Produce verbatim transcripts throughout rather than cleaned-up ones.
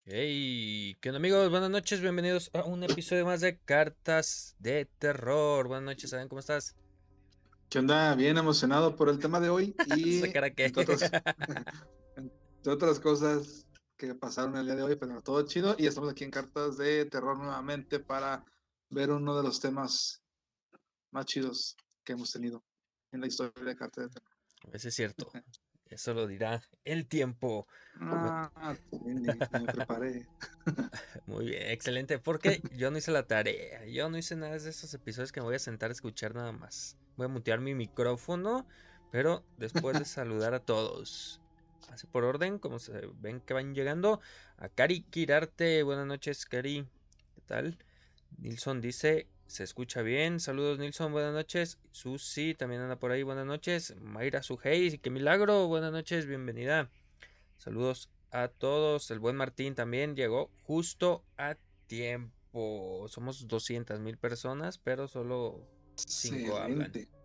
Hey, ¿qué onda amigos? Buenas noches, bienvenidos a un episodio más de Cartas de Terror. Buenas noches, ¿saben cómo estás? ¿Qué onda? Bien emocionado por el tema de hoy ¿Esa y cara qué? entre otras, entre otras cosas que pasaron el día de hoy, pero todo chido. Y estamos aquí en Cartas de Terror nuevamente para ver uno de los temas más chidos que hemos tenido en la historia de Cartas de Terror. Eso es cierto, eso lo dirá el tiempo. Bu- Ah, sí, ni, ni me preparé. Muy bien, excelente, porque yo no hice la tarea, yo no hice nada de esos episodios que me voy a sentar a escuchar nada más. Voy a mutear mi micrófono, pero después de saludar a todos. Así por orden, como se ven que van llegando. A Cari Kirarte, buenas noches, Cari. ¿Qué tal? Nilson dice, se escucha bien. Saludos, Nilson, buenas noches. Susi también anda por ahí, buenas noches. Mayra Sujei, qué milagro, buenas noches, bienvenida. Saludos a todos. El buen Martín también llegó justo a tiempo. Somos doscientas mil personas, pero solo cinco hablan. Excelente.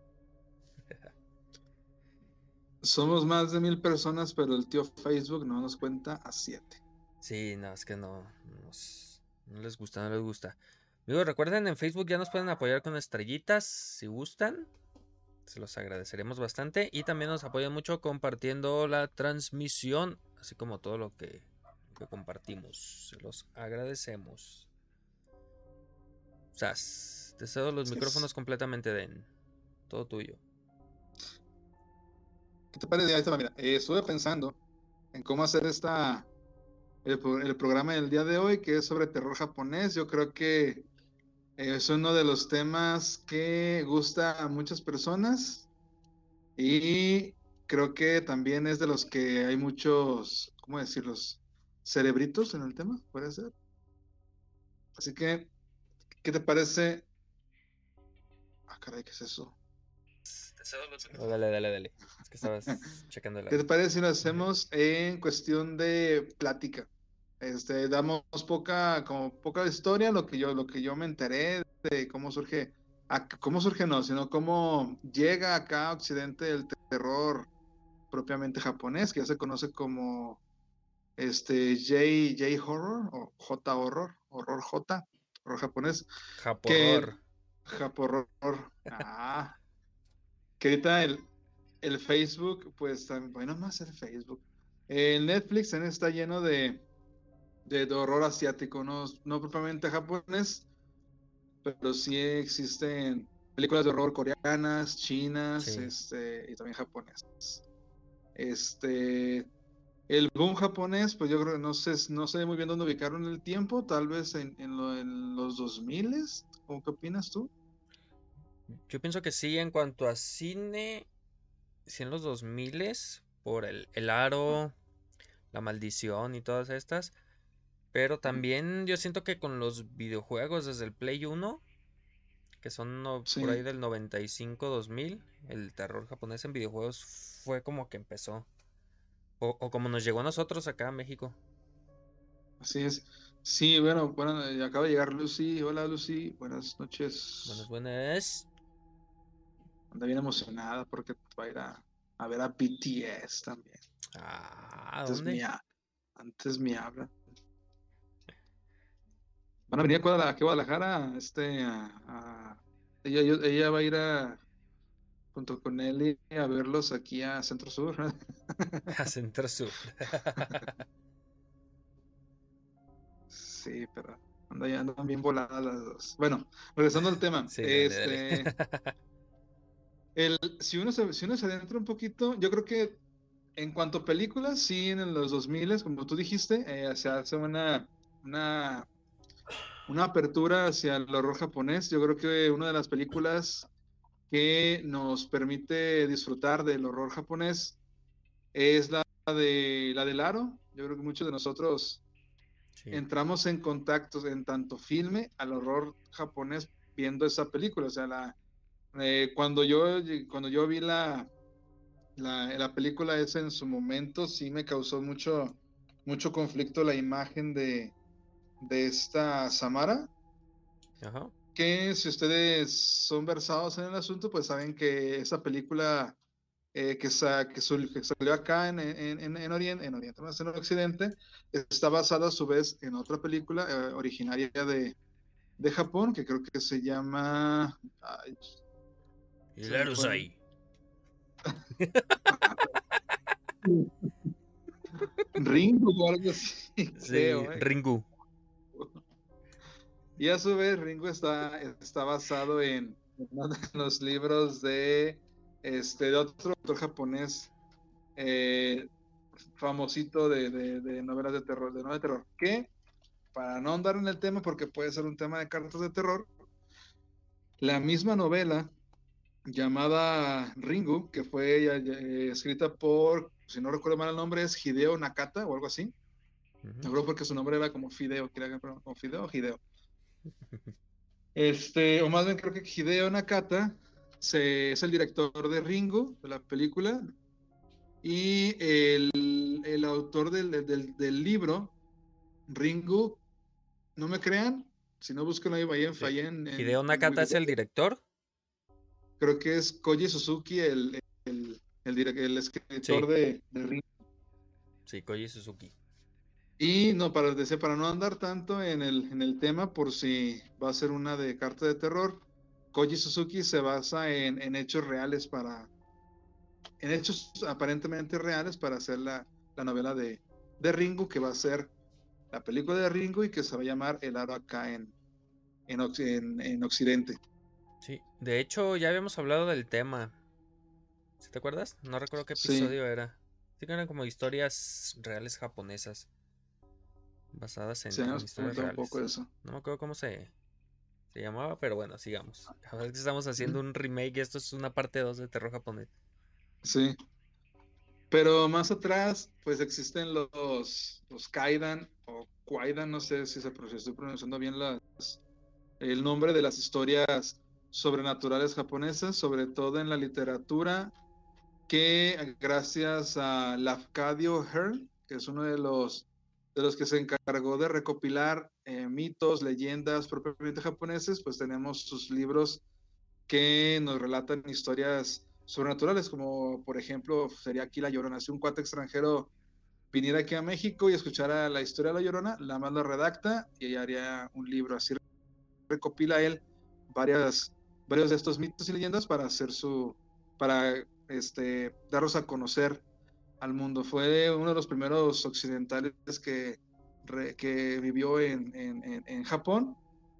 Somos más de mil personas, pero el tío Facebook no nos cuenta a siete. Sí, no, es que no, nos- no les gusta, no les gusta. Amigos, recuerden, en Facebook ya nos pueden apoyar con estrellitas si gustan. Se los agradeceremos bastante. Y también nos apoyan mucho compartiendo la transmisión, así como todo lo que, que compartimos. Se los agradecemos. Sas, te cedo los Así es. micrófonos completamente, Den. Todo tuyo. ¿Qué te parece? Ahí te va, mira, eh, estuve pensando en cómo hacer esta el, pro- el programa del día de hoy, que es sobre terror japonés. Yo creo que eh, es uno de los temas que gusta a muchas personas y creo que también es de los que hay muchos, ¿cómo decirlos? Cerebritos en el tema, puede ser. Así que, ¿qué te parece? Ah, caray, ¿qué es eso? Oh, dale, dale, dale. Es que estabas checando el ¿Qué te audio. parece si lo hacemos en cuestión de plática? Este, damos poca, como poca historia, lo que yo, lo que yo me enteré de cómo surge, a- cómo surge no, sino cómo llega acá a Occidente el terror propiamente japonés, que ya se conoce como este J, J horror o J horror, horror J, horror japonés, que Japorror. Japorror, ah, que ahorita el, el Facebook, pues también, bueno, más el Facebook. El Netflix también está lleno de, de, de horror asiático, no, no propiamente japonés, pero sí existen películas de horror coreanas, chinas, Sí. este, y también japonesas. Este, el boom japonés, pues yo creo que no sé, no sé muy bien dónde ubicarlo en el tiempo, tal vez en, en, lo- en los dos mil, ¿cómo qué opinas tú? Yo pienso que sí, en cuanto a cine, sí en los dos mil por el, el aro, la maldición y todas estas. Pero también yo siento que con los videojuegos desde el Play uno, que son no- por ahí Sí, del noventa y cinco dos mil, el terror japonés en videojuegos fue como que empezó. O, o como nos llegó a nosotros acá a México. así es. Sí, bueno, bueno, eh, acaba de llegar Lucy. Hola Lucy, buenas Buenas, noches. buenas. Anda bien emocionada porque va a ir a, a ver a B T S también. Ah, ¿a Antes dónde? me, ha- antes me habla. Van a venir a Guadalajara, aquí a Guadalajara, este, a, a- ella, yo- ella va a ir a, junto con él a verlos aquí a Centro Sur. A Centro Sur. Sí, pero anda, ya andan bien voladas las dos. Bueno, regresando al tema, Sí, dale, dale. este, el, si uno se, si uno se adentra un poquito, yo creo que en cuanto a películas, sí, en los dos mil, como tú dijiste, eh, se hace una, una, una apertura hacia el horror japonés. Yo creo que una de las películas que nos permite disfrutar del horror japonés es la de la del Aro. Yo creo que muchos de nosotros Sí. entramos en contactos en tanto filme al horror japonés viendo esa película. O sea, la, eh, cuando yo, cuando yo vi la, la, la película esa en su momento, sí me causó mucho, mucho conflicto la imagen de, de esta Samara, Ajá. que si ustedes son versados en el asunto, pues saben que esa película eh, que, sa- que, sul- que salió acá en, en, en, en Oriente, en Oriente, más en Occidente, está basado a su vez en otra película eh, originaria de, de Japón, que creo que se llama... Ay, se me fue el... Hilarusai. Ringo o algo así, Sí, creo, ¿eh? Ringu. Y a su vez, Ringo está, está basado en uno de los libros de, este, de otro autor japonés eh, famosito de, de, de, novelas de terror, de novelas de terror, que para no andar en el tema, porque puede ser un tema de cartas de terror, la misma novela llamada Ringu, que fue eh, escrita por, si no recuerdo mal el nombre, es Hideo Nakata o algo así. Ujú. Seguro porque su nombre era como Fideo, como Fideo o Hideo. Este, o más bien creo que Hideo Nakata se, es el director de Ringu, de la película, y el, el autor del, del, del, libro, Ringu, no me crean, si no buscan ahí, vayan, Sí. en, en, Hideo en Nakata es el Wikipedia. director. Creo que es Koji Suzuki el, el, el, el escritor Sí, de, de Ringu. sí, Koji Suzuki. Y no, para, decir, para no andar tanto en el, en el tema, por si va a ser una de carta de terror, Koji Suzuki se basa en, en hechos reales para, en hechos aparentemente reales para hacer la, la novela de, de Ringo, que va a ser la película de Ringo y que se va a llamar El Aro acá en, en, en, en Occidente. Sí, de hecho ya habíamos hablado del tema. ¿Sí te acuerdas? No recuerdo qué Sí, episodio era. Sí que eran como historias reales japonesas, basadas en, se en nos historias pregunta un poco reales. eso. No me acuerdo cómo se, se llamaba, pero bueno, sigamos. Ahora es que estamos haciendo ¿Mm? un remake y esto es una parte dos de terror japonés. Sí, pero más atrás, pues existen los, los Kaidan o Kwaidan, no sé si se si estoy pronunciando bien las, el nombre de las historias sobrenaturales japonesas, sobre todo en la literatura, que gracias a Lafcadio Hearn, que es uno de los, de los que se encargó de recopilar eh, mitos, leyendas propiamente japoneses, pues tenemos sus libros que nos relatan historias sobrenaturales, como por ejemplo sería aquí La Llorona. Si un cuate extranjero viniera aquí a México y escuchara la historia de La Llorona, la más la redacta y haría un libro. Así recopila él varias, varios de estos mitos y leyendas para hacer su, para este, darlos a conocer al mundo. Fue uno de los primeros occidentales que, re, que vivió en, en, en Japón,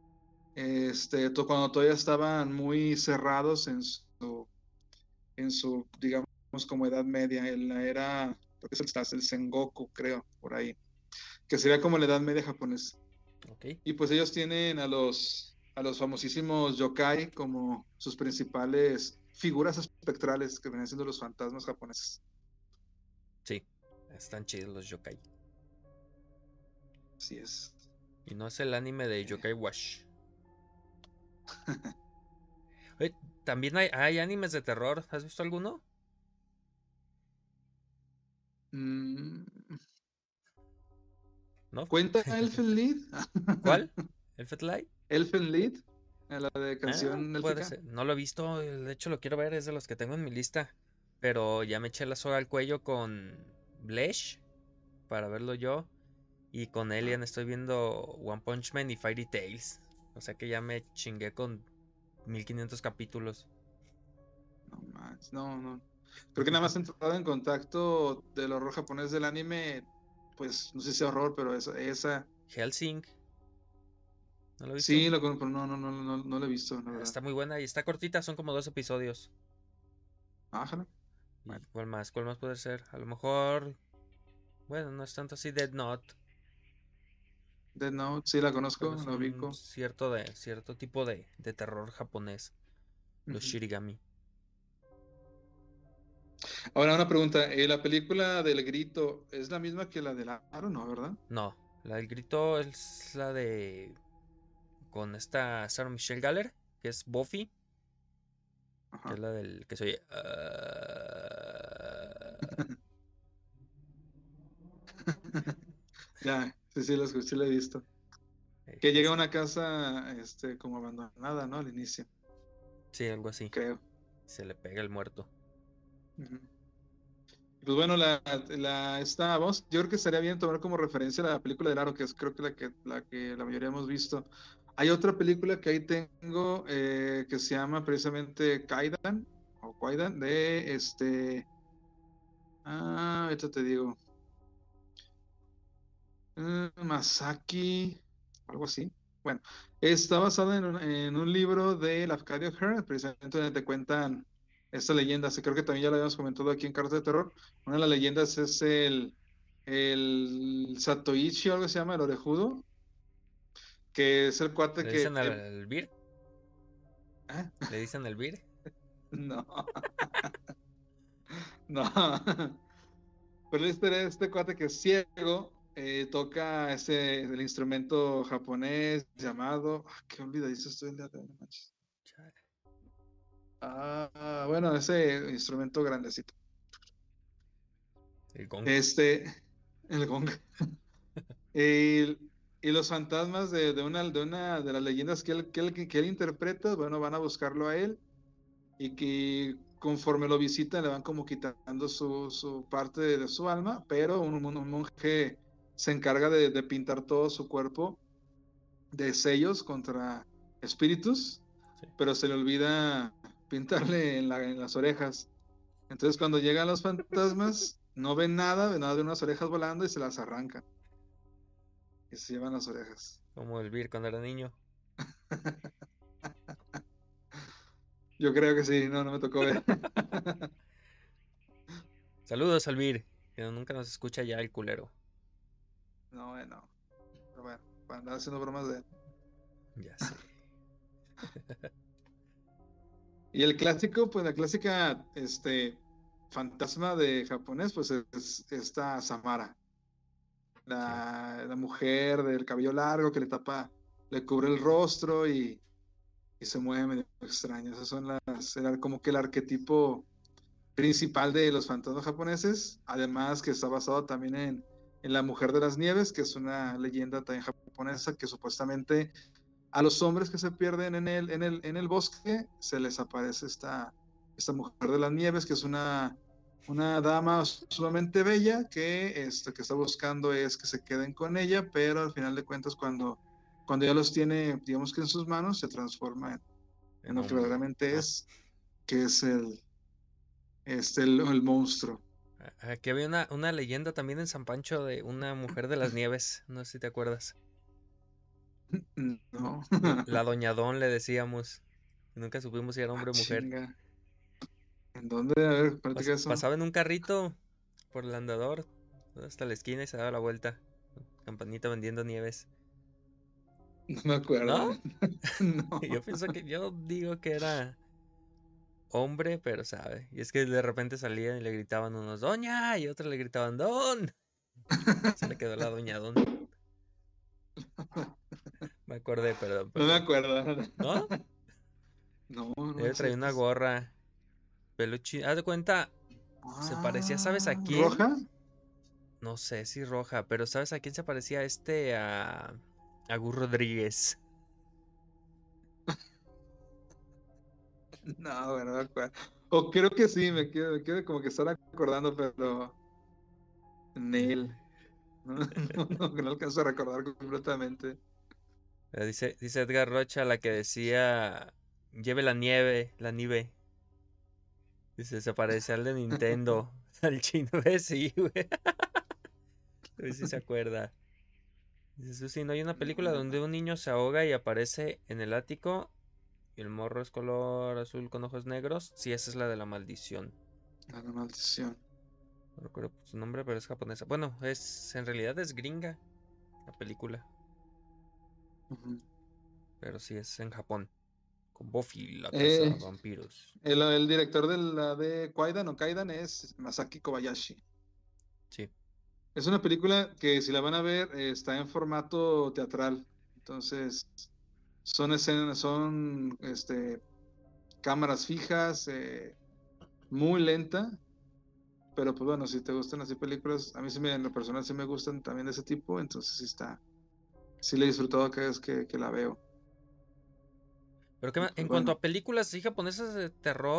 este, cuando todavía estaban muy cerrados en su, en su, digamos, como edad media, en la era, creo que es el, el Sengoku, creo, por ahí, que sería como la edad media japonesa. Ok. Y pues ellos tienen a los, a los famosísimos yokai como sus principales figuras espectrales que vienen siendo los fantasmas japoneses. Sí, están chidos los yokai. Así es. Y no es el anime de Eh. Yokai Wash. Oye, también hay, hay animes de terror. ¿Has visto alguno? Mm, ¿No? ¿Cuenta Elfen Lied? ¿Cuál? ¿El Light? Elfen Lied, la de Ah, canción puede élfica. ser. No lo he visto. De hecho, lo quiero ver. Es de los que tengo en mi lista. Pero ya me eché la soga al cuello con Bleach para verlo yo. Y con Ah, Alien estoy viendo One Punch Man y Fairy Tails. O sea que ya me chingué con mil quinientos capítulos. no más, no, no. Creo que nada más he entrado en contacto del horror japonés del anime, pues no sé si es horror, pero esa, esa Helsing, ¿no lo he visto? sí, lo, pero no, no, no, no, no lo he visto, la Ah, verdad. está muy buena y está cortita, son como dos episodios. Ájala. ¿Y Bueno, cuál más? ¿Cuál más puede ser? A lo mejor, bueno, no es tanto así Dead Note, Dead Note, sí la pero conozco, es la un ubico. cierto de cierto tipo de, de terror japonés, los Ujú. Shirigami. Ahora una pregunta, eh, ¿la película del grito es la misma que la del Aro, no, verdad? No, la del grito es la de con esta Sarah Michelle Gellar, que es Buffy, que Ajá. es la del que soy uh... Ya, sí, sí, la escuché, la he visto. Que llega a una casa, este, como abandonada, ¿no? Al inicio, Sí, algo así. creo. Se le pega el muerto. Ujú. Pues bueno, la, la, esta voz, yo creo que estaría bien tomar como referencia la película de Aro, que es creo que la que la, que la mayoría hemos visto. Hay otra película que ahí tengo eh, que se llama precisamente Kaidan, o Kaidan, de este. Ah, ahorita te digo. eh, Masaki, algo así. Bueno, está basada en un, en un libro de Lafcadio Hearn, precisamente donde te cuentan esta leyenda. Sí, creo que también ya lo habíamos comentado aquí en Cartas de Terror. Una de las leyendas es el, el Satoichi, o algo se llama, el orejudo, que es el cuate ¿Le que. dicen al, al Vir? ¿Ah? ¿Le dicen al Vir? No, no. Pero la historia de este cuate que es ciego, eh, toca ese, el instrumento japonés llamado. Ah, qué olvidadizo estoy el día de hoy, no manches. Chale. Ah, bueno, ese instrumento grandecito. El gong. Este, el gong. Y, y los fantasmas de, de una, de una de las leyendas que él, que él, que él interpreta, bueno, van a buscarlo a él y que conforme lo visitan le van como quitando su, su parte de, de su alma, pero un, un monje se encarga de, de pintar todo su cuerpo de sellos contra espíritus, Sí. pero se le olvida pintarle en, la, en las orejas. Entonces cuando llegan los fantasmas, no ven nada, ven nada de unas orejas volando y se las arrancan. Y se llevan las orejas. Como el Vir cuando era niño. Yo creo que sí, no, no me tocó ver. Saludos al Vir, que nunca nos escucha ya el culero. No, bueno, pero bueno, para andar haciendo bromas de él. Ya sé. Y el clásico, pues la clásica, este, fantasma de japonés, pues es esta Samara, Sí. la, la mujer del cabello largo que le tapa, le cubre el rostro y, y se mueve medio extraño. Esas son las, era como que el arquetipo principal de los fantasmas japoneses, además que está basado también en, en la Mujer de las Nieves, que es una leyenda también japonesa que supuestamente a los hombres que se pierden en el, en el, en el bosque se les aparece esta, esta Mujer de las Nieves, que es una, una dama sumamente bella que, este, que está buscando es que se queden con ella, pero al final de cuentas cuando, cuando ya los tiene, digamos que en sus manos, se transforma en, en En lo que hombre. verdaderamente Ah, es, que es el, este, el, el monstruo. a- aquí había una, una leyenda también en San Pancho de una mujer de las nieves. No sé si te acuerdas. No. La, la Doñadón le decíamos. Nunca supimos si era Ah, hombre o mujer. chinga. ¿En dónde? A ver, Pas- platica eso. pasaba en un carrito por el andador hasta la esquina y se daba la vuelta. Campanita vendiendo nieves. No me acuerdo. ¿No? No. Yo pienso que yo digo que era hombre, pero sabe. Y es que de repente salían y le gritaban unos Doña y otros le gritaban Don. Se le quedó la Doña Don. Me acordé, perdón, No me perdón. acuerdo. ¿No? No, no Ella traía una manches. gorra, peluche. Haz de cuenta, se parecía, ¿sabes a Ah, quién? ¿roja? No sé si roja, pero ¿sabes a quién se parecía este? A, a Gus Rodríguez. No, bueno, no me acuerdo. O creo que sí, me quiero, me quiero como que estar acordando, pero Neil. No, no, no, no alcanzo a recordar completamente. Eh, Dice, dice Edgar Rocha, la que decía, lleve la nieve, la nieve. Dice, se parece al de Nintendo, al chino ese, sí, güey. A ver si se acuerda. Dice Susi, ¿no hay una No, película no, donde no. un niño se ahoga y aparece en el ático y el morro es color azul con ojos negros? Sí, esa es la de la maldición. La maldición. No recuerdo su nombre, pero es japonesa. Bueno, es en realidad es gringa la película, Ujú. pero sí es en Japón, con Buffy la Eh, casa vampiros. el, el director de la de Kwaidan o Kaidan es Masaki Kobayashi. Sí. Es una película que si la van a ver eh, está en formato teatral. Entonces, son escenas, son este, cámaras fijas, eh, muy lenta, pero pues bueno, si te gustan así películas, a mí sí me, en lo personal sí me gustan también de ese tipo, entonces sí está, sí le he disfrutado cada vez que, que la veo. Pero que Y ma- pues en cuanto bueno, a películas así japonesas de terror,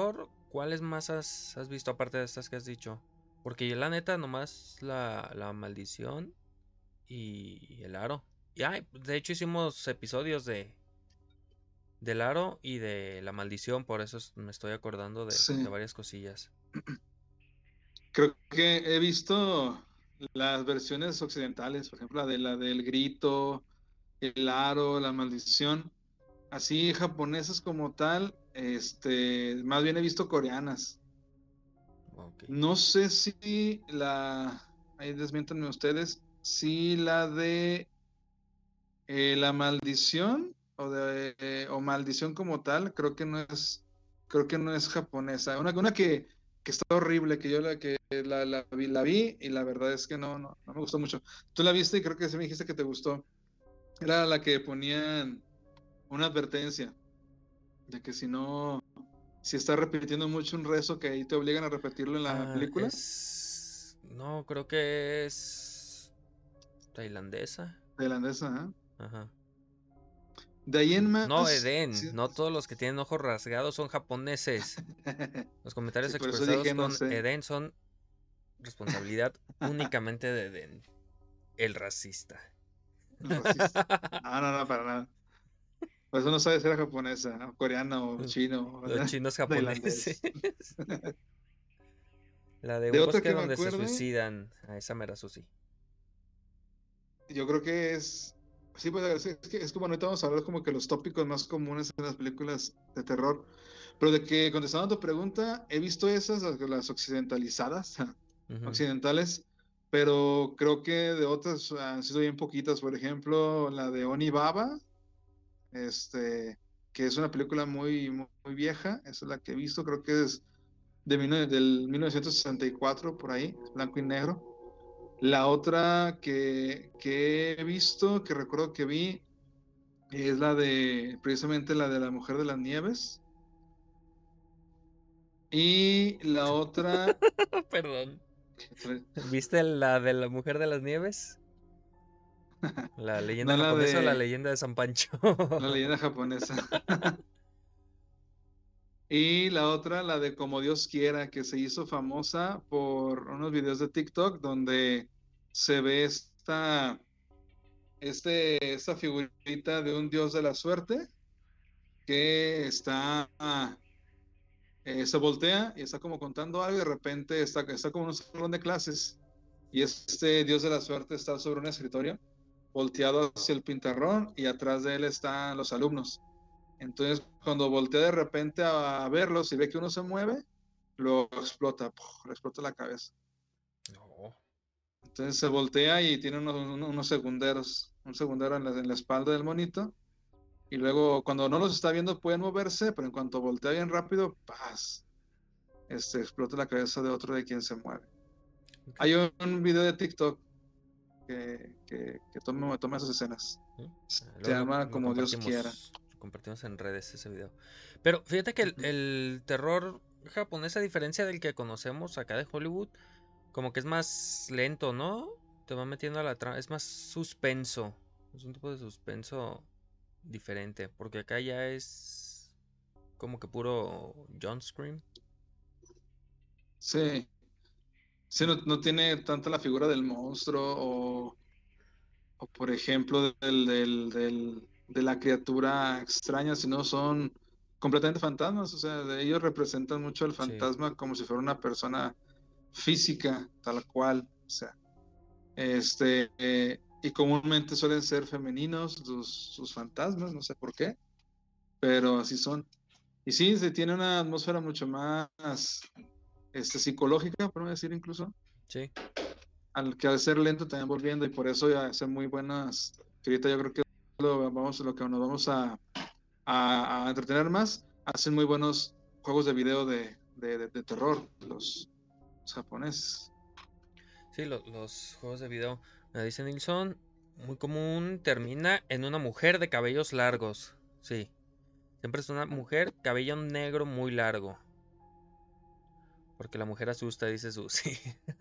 ¿cuáles más has, has visto aparte de estas que has dicho? Porque yo la neta nomás la, la maldición y el aro. Y ay, de hecho hicimos episodios de del aro y de la maldición, por eso es- me estoy acordando de, de Sí, varias cosillas. creo que he visto las versiones occidentales, por ejemplo, la de la del grito, el aro, la maldición. Así japonesas como tal, este, más bien he visto coreanas. Ok. No sé si la, ahí desmiéntanme ustedes, si la de eh, la maldición o de eh, o maldición como tal, creo que no es, creo que no es japonesa. Una, una que, que está horrible, que yo la que la, la vi, la vi y la verdad es que no, no, no me gustó mucho. Tú la viste y creo que sí me dijiste que te gustó. Era la que ponían una advertencia de que si no, si estás repitiendo mucho un rezo, que ahí te obligan a repetirlo en la Ah, película. es... No, creo que es tailandesa. Tailandesa, ¿eh? Ajá. De ahí en No, más, Eden. sí, No todos los que tienen ojos rasgados son japoneses. Los comentarios sí, por eso expresados dije, no con sé. Eden son responsabilidad únicamente de Eden, el racista. El racista. No, no, no, para nada. Por eso no sabe si era japonesa, o coreana, o chino, o Los chinos japoneses. tailandés. La de De un otra bosque que me donde se acuerde, suicidan. A esa mera Susi. yo creo que es. Sí, pues es que, es que bueno, ahorita vamos a hablar como que los tópicos más comunes en las películas de terror. Pero de que, contestando a tu pregunta, he visto esas, las, las occidentalizadas, Ujú. occidentales, pero creo que de otras han sido bien poquitas. Por ejemplo, la de Oni Baba, este, que es una película muy, muy, muy vieja, esa es la que he visto, creo que es de mil nove- del mil novecientos sesenta y cuatro, por ahí, blanco y negro. La otra que, que he visto, que recuerdo que vi, es la de, precisamente la de la Mujer de las Nieves. Y la otra, Perdón. ¿Viste la de la Mujer de las Nieves? ¿La leyenda no la japonesa o la de leyenda de San Pancho? la leyenda japonesa. Y la otra, la de Como Dios quiera, que se hizo famosa por unos videos de TikTok donde se ve esta, este, esta figurita de un dios de la suerte que está, eh, se voltea y está como contando algo y de repente está, está como en un salón de clases y este dios de la suerte está sobre un escritorio volteado hacia el pintarrón y atrás de él están los alumnos. Entonces, cuando voltea de repente a, a verlos y ve que uno se mueve, lo explota, ¡puf! Le explota la cabeza. No. Entonces se voltea y tiene unos, unos segunderos, un segundero en la, en la espalda del monito. Y luego, cuando no los está viendo, pueden moverse, pero en cuanto voltea bien rápido, ¡paz! Este, explota la cabeza de otro de quien se mueve. Ok. Hay un, un video de TikTok que, que, que toma, toma esas escenas. ¿Mm? Ah, Se luego lo, llama lo Como Dios quiera. compartimos. Lo compartimos en redes ese video. Pero fíjate que el, el terror japonés, a diferencia del que conocemos acá de Hollywood, como que es más lento, ¿no? Te va metiendo a la trama. Es más suspenso. Es un tipo de suspenso diferente. Porque acá ya es como que puro jump scream. Sí, sí, no, no tiene tanta la figura del monstruo o, o por ejemplo, del, del, del- de la criatura extraña, sino son completamente fantasmas. O sea, de ellos representan mucho el Sí. fantasma como si fuera una persona física, tal cual. O sea, este, eh, y comúnmente suelen ser femeninos sus, sus fantasmas, no sé por qué, pero así son. Y sí, se tiene una atmósfera mucho más este, psicológica, por no decir incluso, Sí. al que al ser lento también volviendo, y por eso ya hacen muy buenas, que ahorita yo creo que lo, vamos, lo que nos vamos a, a, a entretener más, hacen muy buenos juegos de video de, de, de, de terror, los, los japoneses. Sí, lo- los juegos de video. Me dice Nilsson, muy común, termina en una mujer de cabellos largos. Sí, siempre es una mujer, cabello negro muy largo. Porque la mujer asusta, dice Susi.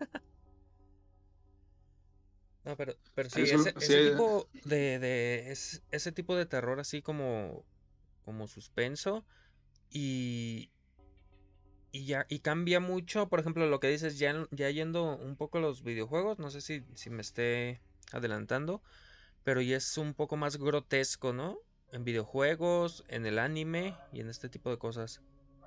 No, pero, pero Hay, sí, ese, sí, ese tipo de, de es- ese tipo de terror así como, como suspenso. Y y ya, y cambia mucho, por ejemplo, lo que dices, ya, en- ya yendo un poco a los videojuegos, no sé si, si me esté adelantando, pero ya es un poco más grotesco, ¿no? En videojuegos, en el anime y en este tipo de cosas.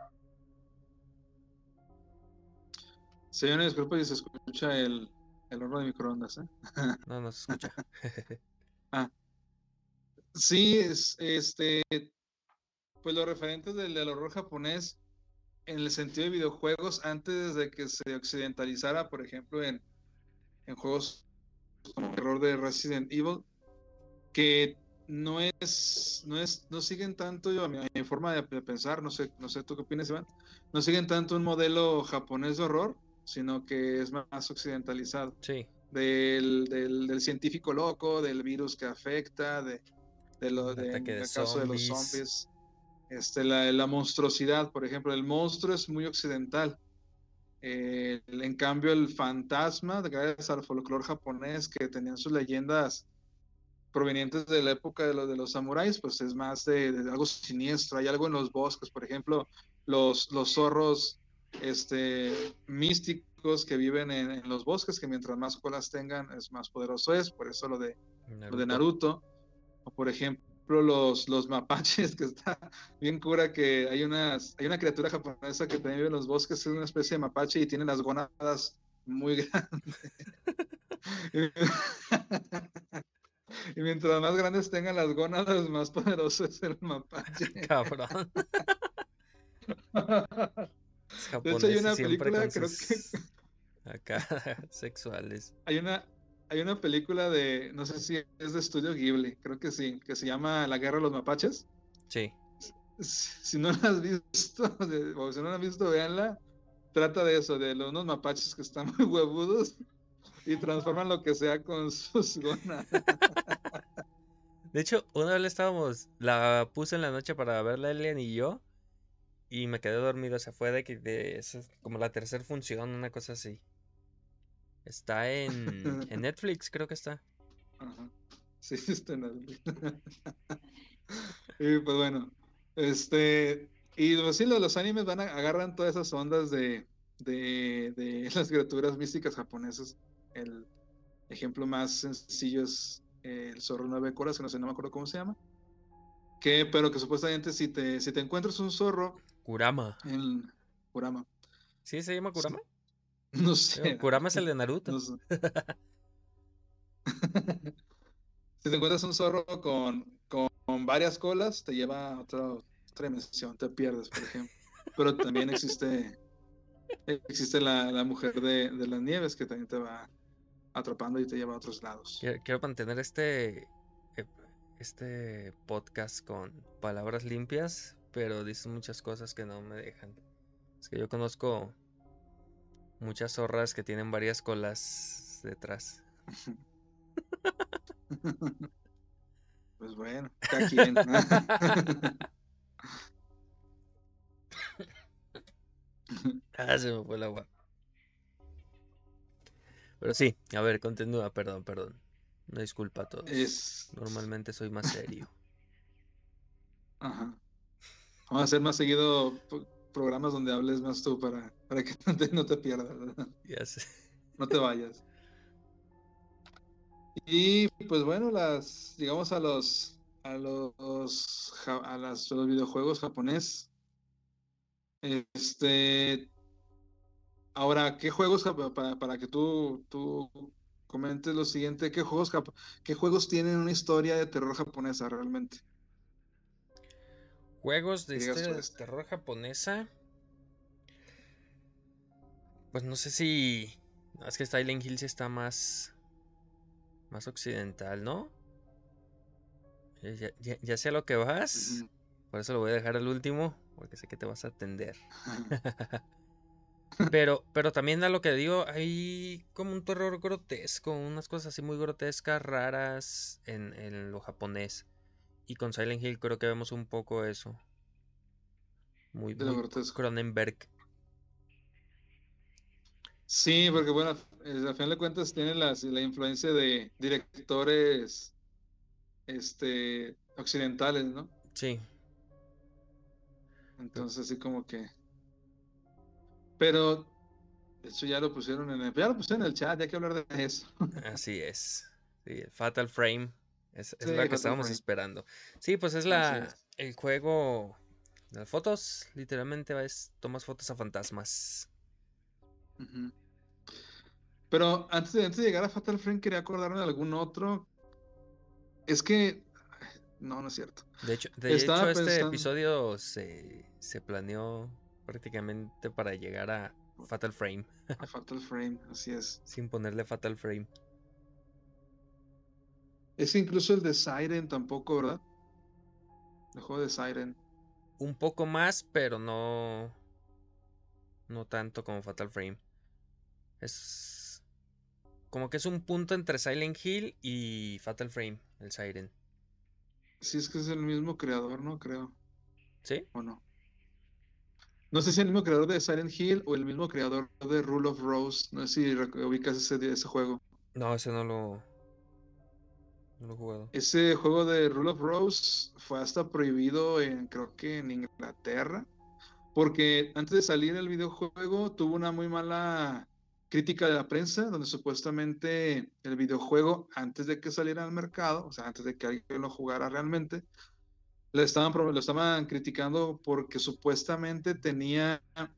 Sí, una disculpa si se escucha el, el horno de microondas, ¿eh? No, no se escucha. Ah, sí, es, este, pues los referentes del, del horror japonés en el sentido de videojuegos, antes de que se occidentalizara, por ejemplo, en, en juegos como el horror de Resident Evil, que no es, no es, no siguen tanto, yo, a mi, a mi forma de, de pensar, no sé, no sé tú qué opinas, Iván, no siguen tanto un modelo japonés de horror, sino que es más occidentalizado. Sí, Del, del, del científico loco, del virus que afecta, de, de lo, un de, ataque en de el caso de los zombies. zombies, este, la, la monstruosidad, por ejemplo, el monstruo es muy occidental. Eh, en cambio, el fantasma, gracias al folclore japonés que tenían sus leyendas provenientes de la época de, lo, de los samuráis, pues es más de, de, algo siniestro. Hay algo en los bosques, por ejemplo, los, los zorros este, místicos que viven en, en, los bosques, que mientras más colas tengan, es más poderoso es. Por eso lo de, lo de Naruto. Naruto. O por ejemplo, los, los mapaches, que está bien cura que hay, unas, hay una criatura japonesa que también vive en los bosques, es una especie de mapache y tiene las gónadas muy grandes. Y mientras más grandes tengan las gónadas, más poderoso es el mapache. Cabrón. Los De hecho, hay japoneses una siempre película, con creo que sus acá sexuales. hay una, hay una película de, no sé si es de Estudio Ghibli, creo que sí, que se llama La Guerra de los Mapaches. Sí. Si no la has visto, o si no la has visto, véanla. Trata de eso, de unos mapaches que están muy huevudos y transforman lo que sea con sus gónadas. De hecho, una vez la estábamos, la puse en la noche para verla Elian y yo, y me quedé dormido. Se fue de que de, esa es como la tercera función, una cosa así. Está en, en Netflix, creo que está. Ajá. Sí, está en Netflix. Y pues bueno, este, y pues sí, los, los animes van a, agarran todas esas ondas de, de, de las criaturas místicas japonesas. El ejemplo más sencillo es eh, el zorro nueve colas, que no sé, no me acuerdo cómo se llama. Que, pero que supuestamente si te, si te encuentras un zorro Kurama. en Kurama, ¿Sí se llama Kurama? no Digo, sé, Kurama es el de Naruto. no sé. Si te encuentras un zorro con, con varias colas, te lleva a otra, otra dimensión, te pierdes, por ejemplo. Pero también existe, existe la, la mujer de, de las nieves que también te va atrapando y te lleva a otros lados. Quiero, quiero mantener este, eh, este podcast con palabras limpias, pero dices muchas cosas que no me dejan. Es que yo conozco muchas zorras que tienen varias colas detrás. Pues bueno, cada quien. Ah, se me fue el agua. Pero sí, a ver, continúa, perdón, perdón. Una disculpa a todos. Es. Normalmente soy más serio. Ajá. Vamos a hacer más seguido p- programas donde hables más tú para, para que no te, no te pierdas, ¿verdad? Ya sé. No te vayas. Y pues bueno, las, llegamos a los, a los, ja- a las, a los videojuegos japonés. Este, ahora, ¿qué juegos jap- para, para que tú, tú comentes lo siguiente? ¿Qué juegos, jap- qué juegos tienen una historia de terror japonesa realmente? Juegos de Que digas historia tú de este. terror japonesa. Pues no sé si. No, es que Silent Hill sí está más. Más occidental, ¿no? Eh, Ya, ya, ya sé a lo que vas. Ujú. Por eso lo voy a dejar al último. Porque sé que te vas a atender. Pero, pero también a lo que digo, hay como un terror grotesco. Unas cosas así muy grotescas, raras en, en lo japonés. Y con Silent Hill creo que vemos un poco eso. Muy, De lo muy grotesco. Cronenberg. Sí, porque bueno, eh, a final de cuentas tiene las, la influencia de directores este, occidentales, ¿no? Sí. Entonces, así como que. Pero, de hecho, ya lo pusieron en el, ya lo pusieron en el chat, ya hay que hablar de eso. Así es. Sí, Fatal Frame es, es la Sí, que Fatal estábamos Frame. esperando. Sí, pues es Así la es. el juego de las fotos. Literalmente es, tomas fotos a fantasmas. Ujú. Pero antes de, antes de llegar a Fatal Frame, quería acordarme de algún otro. Es que, no, no es cierto. De hecho, de hecho Estaba este pensando episodio se, se planeó prácticamente para llegar a Fatal Frame, a Fatal Frame, así es. sin ponerle Fatal Frame. Es incluso el de Siren tampoco, ¿verdad? El juego de Siren. Un poco más, pero no, no tanto como Fatal Frame. Es como que es un punto entre Silent Hill y Fatal Frame, el Siren. Sí, es que es el mismo creador, ¿no? Creo. ¿Sí? ¿O no? No sé si es el mismo creador de Silent Hill o el mismo creador de Rule of Rose. No sé si rec- ubicas ese, ese juego. No, ese no lo, no lo he jugado. Ese juego de Rule of Rose fue hasta prohibido en, creo que en Inglaterra, porque antes de salir el videojuego tuvo una muy mala crítica de la prensa, donde supuestamente el videojuego, antes de que saliera al mercado, o sea, antes de que alguien lo jugara realmente, lo estaban, pro- lo estaban criticando porque supuestamente tenía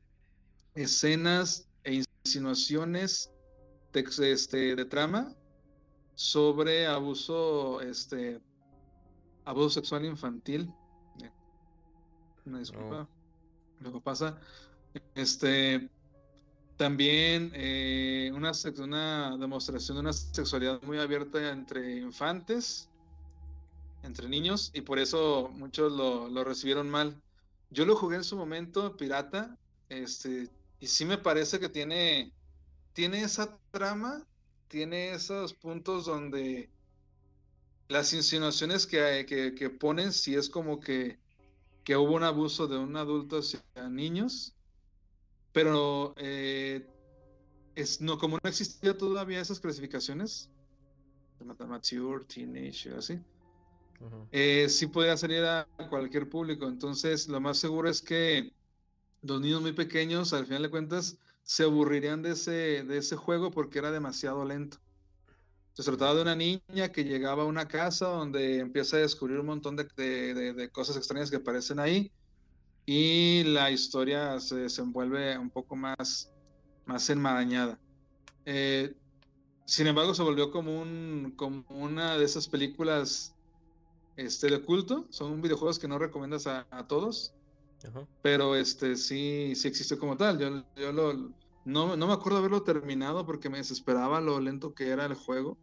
escenas e insinuaciones de, este, de trama sobre abuso, este, abuso sexual infantil. Eh, Una No. disculpa, luego pasa. Este, también eh, una, sex- una demostración de una sexualidad muy abierta entre infantes, entre niños, y por eso muchos lo, lo recibieron mal. Yo lo jugué en su momento, pirata, este, y sí me parece que tiene, tiene esa trama, tiene esos puntos donde las insinuaciones que, que, que ponen, si es como que, que hubo un abuso de un adulto hacia niños, pero eh, es, no, como no existía todavía esas clasificaciones, mature, teenage, así, Ujú. eh, sí podía salir a cualquier público. Entonces, lo más seguro es que los niños muy pequeños, al final de cuentas, se aburrirían de ese, de ese juego porque era demasiado lento. Se trataba de Ok. una niña que llegaba a una casa donde empieza a descubrir un montón de, de, de, de cosas extrañas que aparecen ahí y la historia se desenvuelve un poco más, más enmarañada. Eh, sin embargo, se volvió como, un, como una de esas películas este, de culto. Son videojuegos que no recomiendas a, a todos, Ajá. pero este, sí, sí existe como tal. Yo, yo lo, no, no me acuerdo haberlo terminado porque me desesperaba lo lento que era el juego.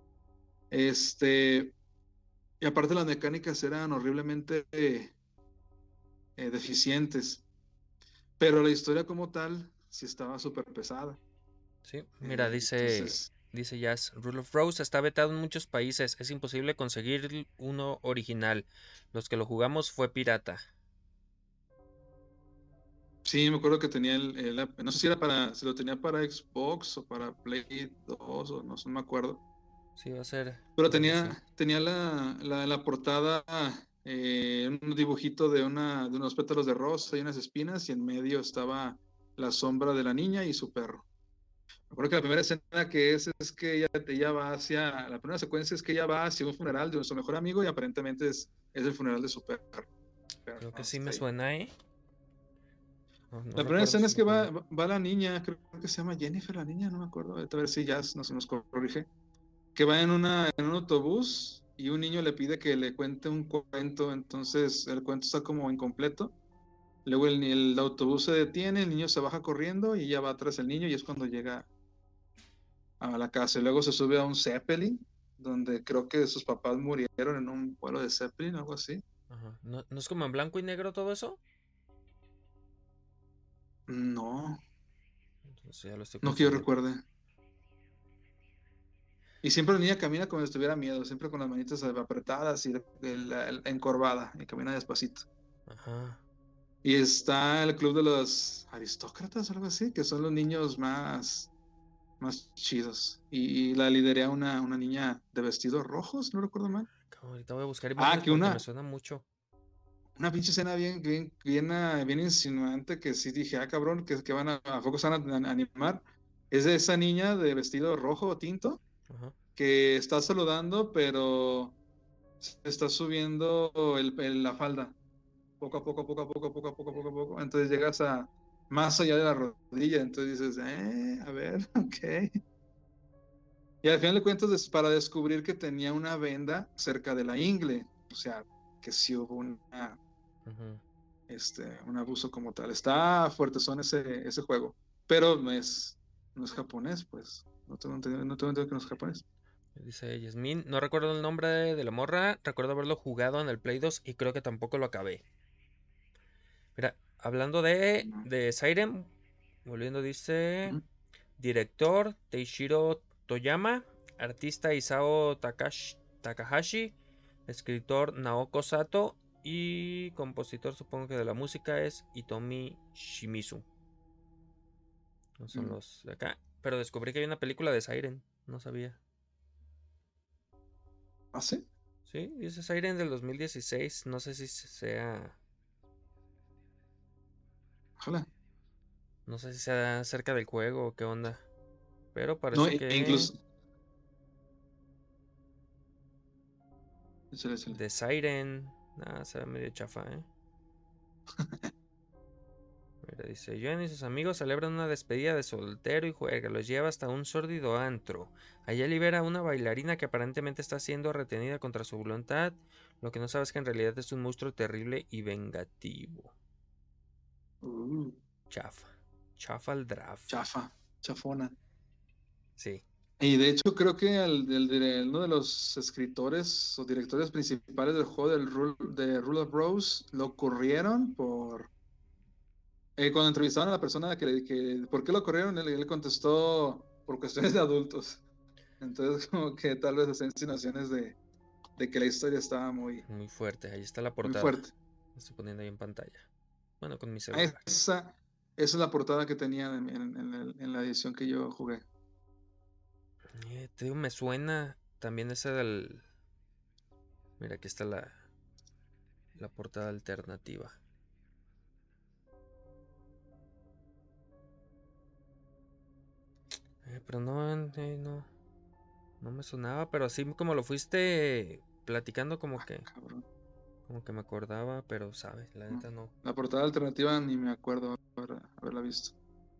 Este, y aparte las mecánicas eran horriblemente eh, eh, deficientes, pero la historia como tal sí estaba súper pesada. Sí, mira, Eh, dice, entonces, dice Jazz, Rule of Rose está vetado en muchos países, es imposible conseguir uno original. Los que lo jugamos fue pirata. sí, me acuerdo que tenía el, el app- no sé si era para, si lo tenía para Xbox o para Play dos o no sé, no me acuerdo, Sí, va a ser pero algo así. tenía, tenía la, la, la portada, eh, un dibujito de, una, de unos pétalos de rosa y unas espinas y en medio estaba la sombra de la niña y su perro. Me acuerdo que la primera escena que es es que ella, ella va hacia, la primera secuencia es que ella va hacia un funeral de nuestro mejor amigo y aparentemente es, es el funeral de su perro. Pero Creo que no, sí me está ahí. suena, ¿eh? No, no La primera recuerdo escena si es lo que jugué. va, va la niña, creo que se llama Jennifer la niña, no me acuerdo, a ver si ya no se nos corrige, que va en, una, en un autobús y un niño le pide que le cuente un cuento, entonces el cuento está como incompleto. Luego el, el autobús se detiene, el niño se baja corriendo y ella va atrás del niño y es cuando llega a la casa. Y luego se sube a un Zeppelin, donde creo que sus papás murieron en un vuelo de Zeppelin, algo así. Ajá. ¿No, no es como en blanco y negro todo eso? No, Entonces ya lo estoy no que yo confundiendo. recuerde. Y siempre la niña camina como si tuviera miedo, siempre con las manitas apretadas y el- el- encorvada, y camina despacito. Ajá. Y está el club de los aristócratas, algo así, que son los niños más, más chidos. Y, y la liderea una, una niña de vestidos rojos, no recuerdo mal. Ahorita voy a buscar Ah, imágenes que porque me una, suena mucho. una pinche escena bien, bien, bien, ah, bien insinuante que sí dije, ah, cabrón, que, que van a, a poco se van a, a animar. Es de esa niña de vestido rojo o tinto Ajá. que está saludando, pero se está subiendo el, el- la falda. Poco a poco, poco a poco, poco a poco, poco a poco. Entonces llegas a más allá de la rodilla. Entonces dices, eh, a ver, ok. Y al final de cuentas, des- para descubrir que tenía una venda cerca de la ingle. O sea, que sí hubo una, Ujú. este, un abuso como tal. Está fuerte son ese, ese juego. Pero no es, no es japonés, pues. No tengo entendido, no tengo entendido que no es japonés. Dice Yasmin, no recuerdo el nombre de la morra, recuerdo haberlo jugado en el Play dos y creo que tampoco lo acabé. Mira, hablando de, No. de Siren, volviendo dice, Ujú. director Teishiro Toyama, artista Isao Takashi, Takahashi, escritor Naoko Sato y compositor supongo que de la música es Hitomi Shimizu. No son Mm. los de acá, pero descubrí que hay una película de Siren, no sabía. ¿Ah, sí? Sí, dice Siren del dos mil dieciséis, no sé si sea, Ojalá. no sé si sea acerca del juego o qué onda, pero No, parece e- e que incluso. Échale, échale. de Siren, nada, se ve medio chafa, ¿eh? Mira, dice, Joan y sus amigos celebran una despedida de soltero y juega, los lleva hasta un sórdido antro. Allá libera a una bailarina que aparentemente está siendo retenida contra su voluntad, lo que no sabe es que en realidad es un monstruo terrible y vengativo. Uh, Chafa, chafa al draft. chafa, chafona. Sí. Y de hecho creo que el, el de- uno de los escritores o directores principales del juego del Rule, de Rule of Rose lo corrieron por... eh, cuando entrevistaron a la persona que le que ¿por qué lo corrieron? Él, él contestó por cuestiones de adultos. Entonces como que tal vez hacen insinuaciones de, de que la historia estaba muy, Muy fuerte, ahí está la muy portada. fuerte. La estoy poniendo ahí en pantalla. Bueno, con mi Ah, celular. Esa, esa es la portada que tenía en, en- en el- en la edición que yo jugué. Eh, te digo, me suena también ese del... Mira, aquí está la, la portada alternativa. Eh, pero no, eh, no, no me sonaba, pero así como lo fuiste platicando como Ah, que, cabrón. como que me acordaba, pero sabes, la No. neta no. La portada alternativa ni me acuerdo haber- haberla visto.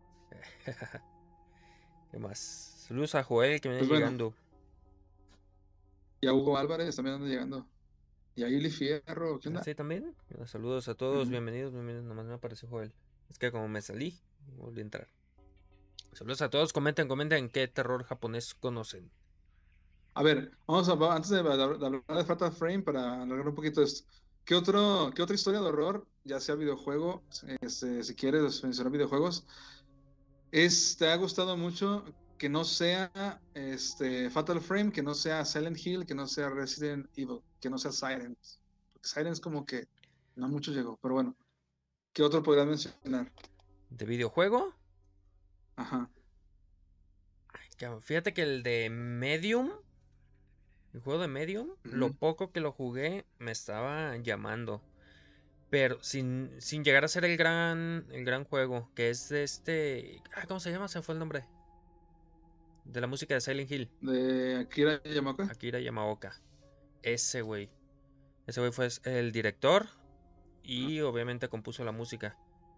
¿Qué más? Saludos a Joel que viene Pues bueno, llegando. y a Hugo Álvarez también anda llegando. Y a Ili Fierro, ¿qué onda? ¿Así también? Bueno, saludos a todos, Ujú. bienvenidos, bienvenidos. Nomás me apareció Joel. Es que como me salí, volví a entrar. Saludos a todos, comenten, comenten qué terror japonés conocen. A ver, vamos a, va- antes de, de hablar de Fatal Frame, para alargar un poquito esto. ¿Qué otro, qué otra historia de horror, ya sea videojuego, este, si quieres mencionar videojuegos, es, te ha gustado mucho que no sea este, Fatal Frame, que no sea Silent Hill, que no sea Resident Evil, que no sea Silence? Porque Silence como que no mucho llegó, pero bueno, ¿qué otro podrías mencionar? ¿De videojuego? Ajá. Ya, fíjate que el de Medium, el juego de Medium, lo Ujú. poco que lo jugué me estaba llamando. Pero sin, sin llegar a ser el gran, el gran juego, que es de este... Ah, ¿cómo se llama? Se fue el nombre. De la música de Silent Hill. De Akira Yamaoka. Akira Yamaoka. Ese güey. Ese güey fue el director Ajá. y obviamente compuso la música.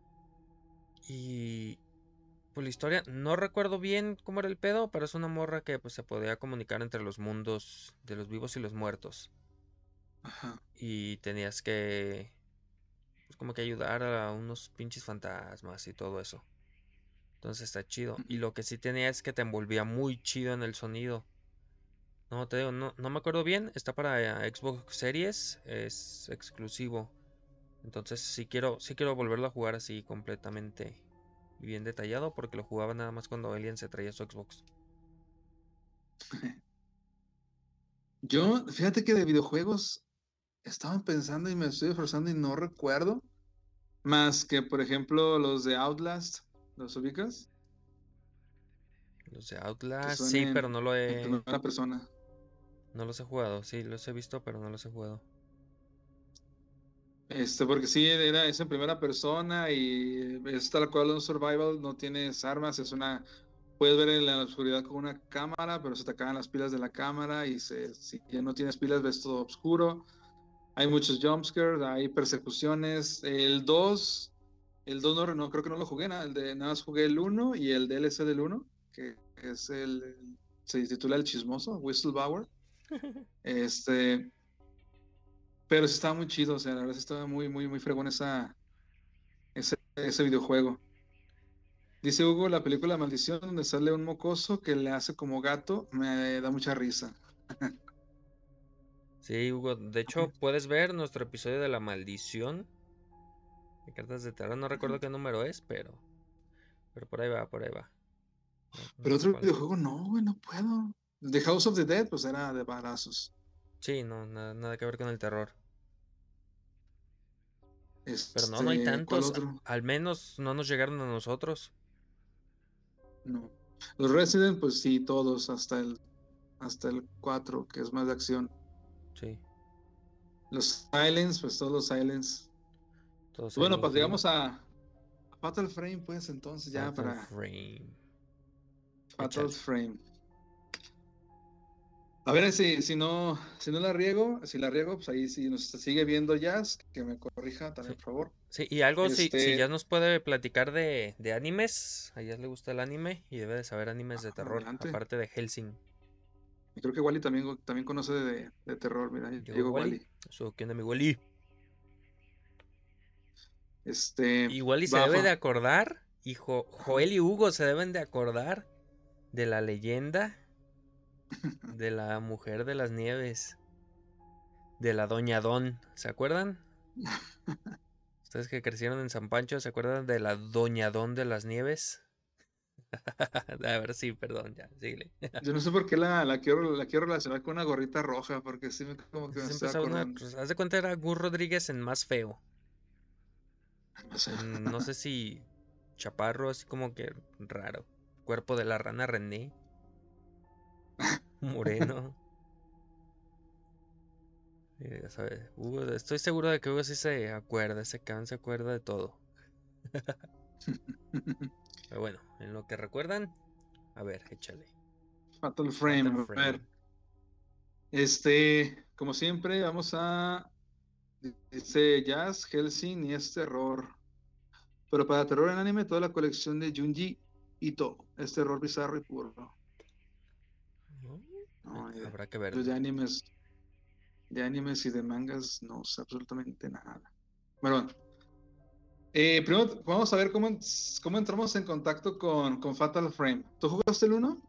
Y pues la historia, no recuerdo bien cómo era el pedo, pero es una morra que pues se podía comunicar entre los mundos de los vivos y los muertos. Ajá. Y tenías que pues como que ayudar a unos pinches fantasmas y todo eso. Entonces está chido. Y Ujú. lo que sí tenía es que te envolvía muy chido en el sonido. No, te digo, no, no me acuerdo bien. Está para eh, Xbox Series. Es exclusivo. Entonces sí quiero, sí quiero volverlo a jugar así completamente y bien detallado. Porque lo jugaba nada más cuando alguien se traía su Xbox. Yo, fíjate que de videojuegos estaba pensando y me estoy esforzando y no recuerdo. Más que, por ejemplo, los de Outlast, ¿los ubicas? Los de Que Outlast, son sí, pero en, no lo en he. primera persona. No los he jugado. Sí, los he visto, pero no los he jugado. Este, porque sí, era, es en primera persona y es tal cual un survival, no tienes armas, es una, puedes ver en la oscuridad con una cámara, pero se te acaban las pilas de la cámara y se, si ya no tienes pilas ves todo oscuro. Hay muchos jumpscares, hay persecuciones. El dos el dos no, no creo que no lo jugué, nada, el de, nada más jugué el uno y el D L C del uno que es el, el- se titula El Chismoso, Whistleblower. Este, pero sí estaba muy chido, o sea, la verdad sí estaba muy, muy, muy fregón esa, ese, ese videojuego. Dice Hugo, la película Maldición, donde sale un mocoso que le hace como gato, me da mucha risa. Sí, Hugo, de hecho puedes ver nuestro episodio de la maldición de cartas de terror, no recuerdo qué número es, pero, pero por ahí va, por ahí va. No, no Pero sé otro cuál. videojuego, no, güey, no puedo. The House of the Dead, pues era de balazos. Sí, no, nada, nada que ver con el terror. Pero no, no hay Este, ¿cuál tantos, otro? al menos no nos llegaron a nosotros. No. Los Resident, pues sí, todos, hasta el, hasta el cuatro que es más de acción. Sí, Los Silence, pues todos los Silence. todos Bueno, Silent pues Hill. llegamos a, a Fatal Frame, pues entonces ya Fatal para Frame. Fatal Échale. Frame. A ver si, si no, si no la riego, si la riego, pues ahí si nos sigue viendo Jazz, que me corrija Sí, también, por favor. sí, y algo, si, si ya Este, nos puede platicar de, de animes, a ya le gusta el anime y debe de saber animes de terror, adelante. aparte de Helsing. Y creo que Wally también, también conoce de, de terror, mira, ahí Llegó llegó Wally. Wally. Eso, ¿qué onda, mi Wally? Este, Y Wally se debe de Bafa. acordar, y Jo- Ajá. Joel y Hugo se deben de acordar de la leyenda de la mujer de las nieves, de la Doña Don. ¿Se acuerdan? Ustedes que crecieron en San Pancho, ¿se acuerdan de la Doña Don de las Nieves? A ver, sí, perdón, ya, síguele. Yo no sé por qué la, la quiero, la quiero relacionar con una gorrita roja, porque sí me, como que Así me se estoy empezó una, acordando. pues, haz de cuenta era Gus Rodríguez en más feo. O sea, En, no sé si chaparro, así como que raro. Cuerpo de la rana René, moreno. eh, ya sabes, Hugo, estoy seguro de que Hugo sí se acuerda, ese can se acuerda de todo. Pero bueno, en lo que recuerdan, a ver, échale. Fatal Fatal Frame, a ver. Frame. Este, como siempre, vamos a. Dice Jazz, Helsing y es terror. Pero para terror en anime, toda la colección de Junji Ito. Es terror bizarro y puro. ¿No? Eh, No, eh, Habrá que yo de verlo. animes, de animes y de mangas no sé absolutamente nada. Bueno, eh, primero vamos a ver cómo, cómo entramos en contacto con, con Fatal Frame. ¿Tú jugaste el uno?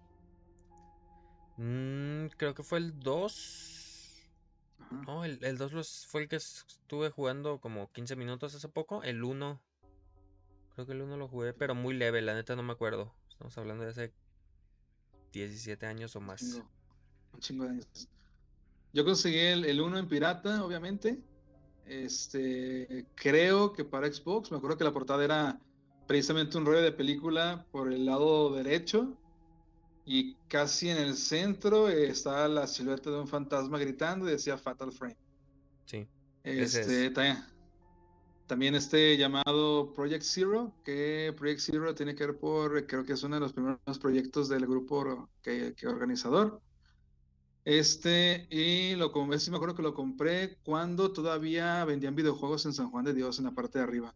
Mm, creo que fue el dos. Ajá. No, el, el dos los, fue el que estuve jugando como quince minutos hace poco. El uno, creo que el uno lo jugué, pero muy leve, la neta no me acuerdo. Estamos hablando de hace diecisiete años o Un más. chingo, un chingo de años. Yo conseguí el, el uno en pirata, obviamente. Este, creo que para Xbox, me acuerdo que la portada era precisamente un rollo de película por el lado derecho y casi en el centro eh, estaba la silueta de un fantasma gritando y decía Fatal Frame. Sí, ese es. Este, ta- también este llamado Project Zero, que Project Zero tiene que ver por, creo que es uno de los primeros proyectos del grupo que, que organizador. Este, y lo compré, sí me acuerdo que lo compré cuando todavía vendían videojuegos en San Juan de Dios, en la parte de arriba.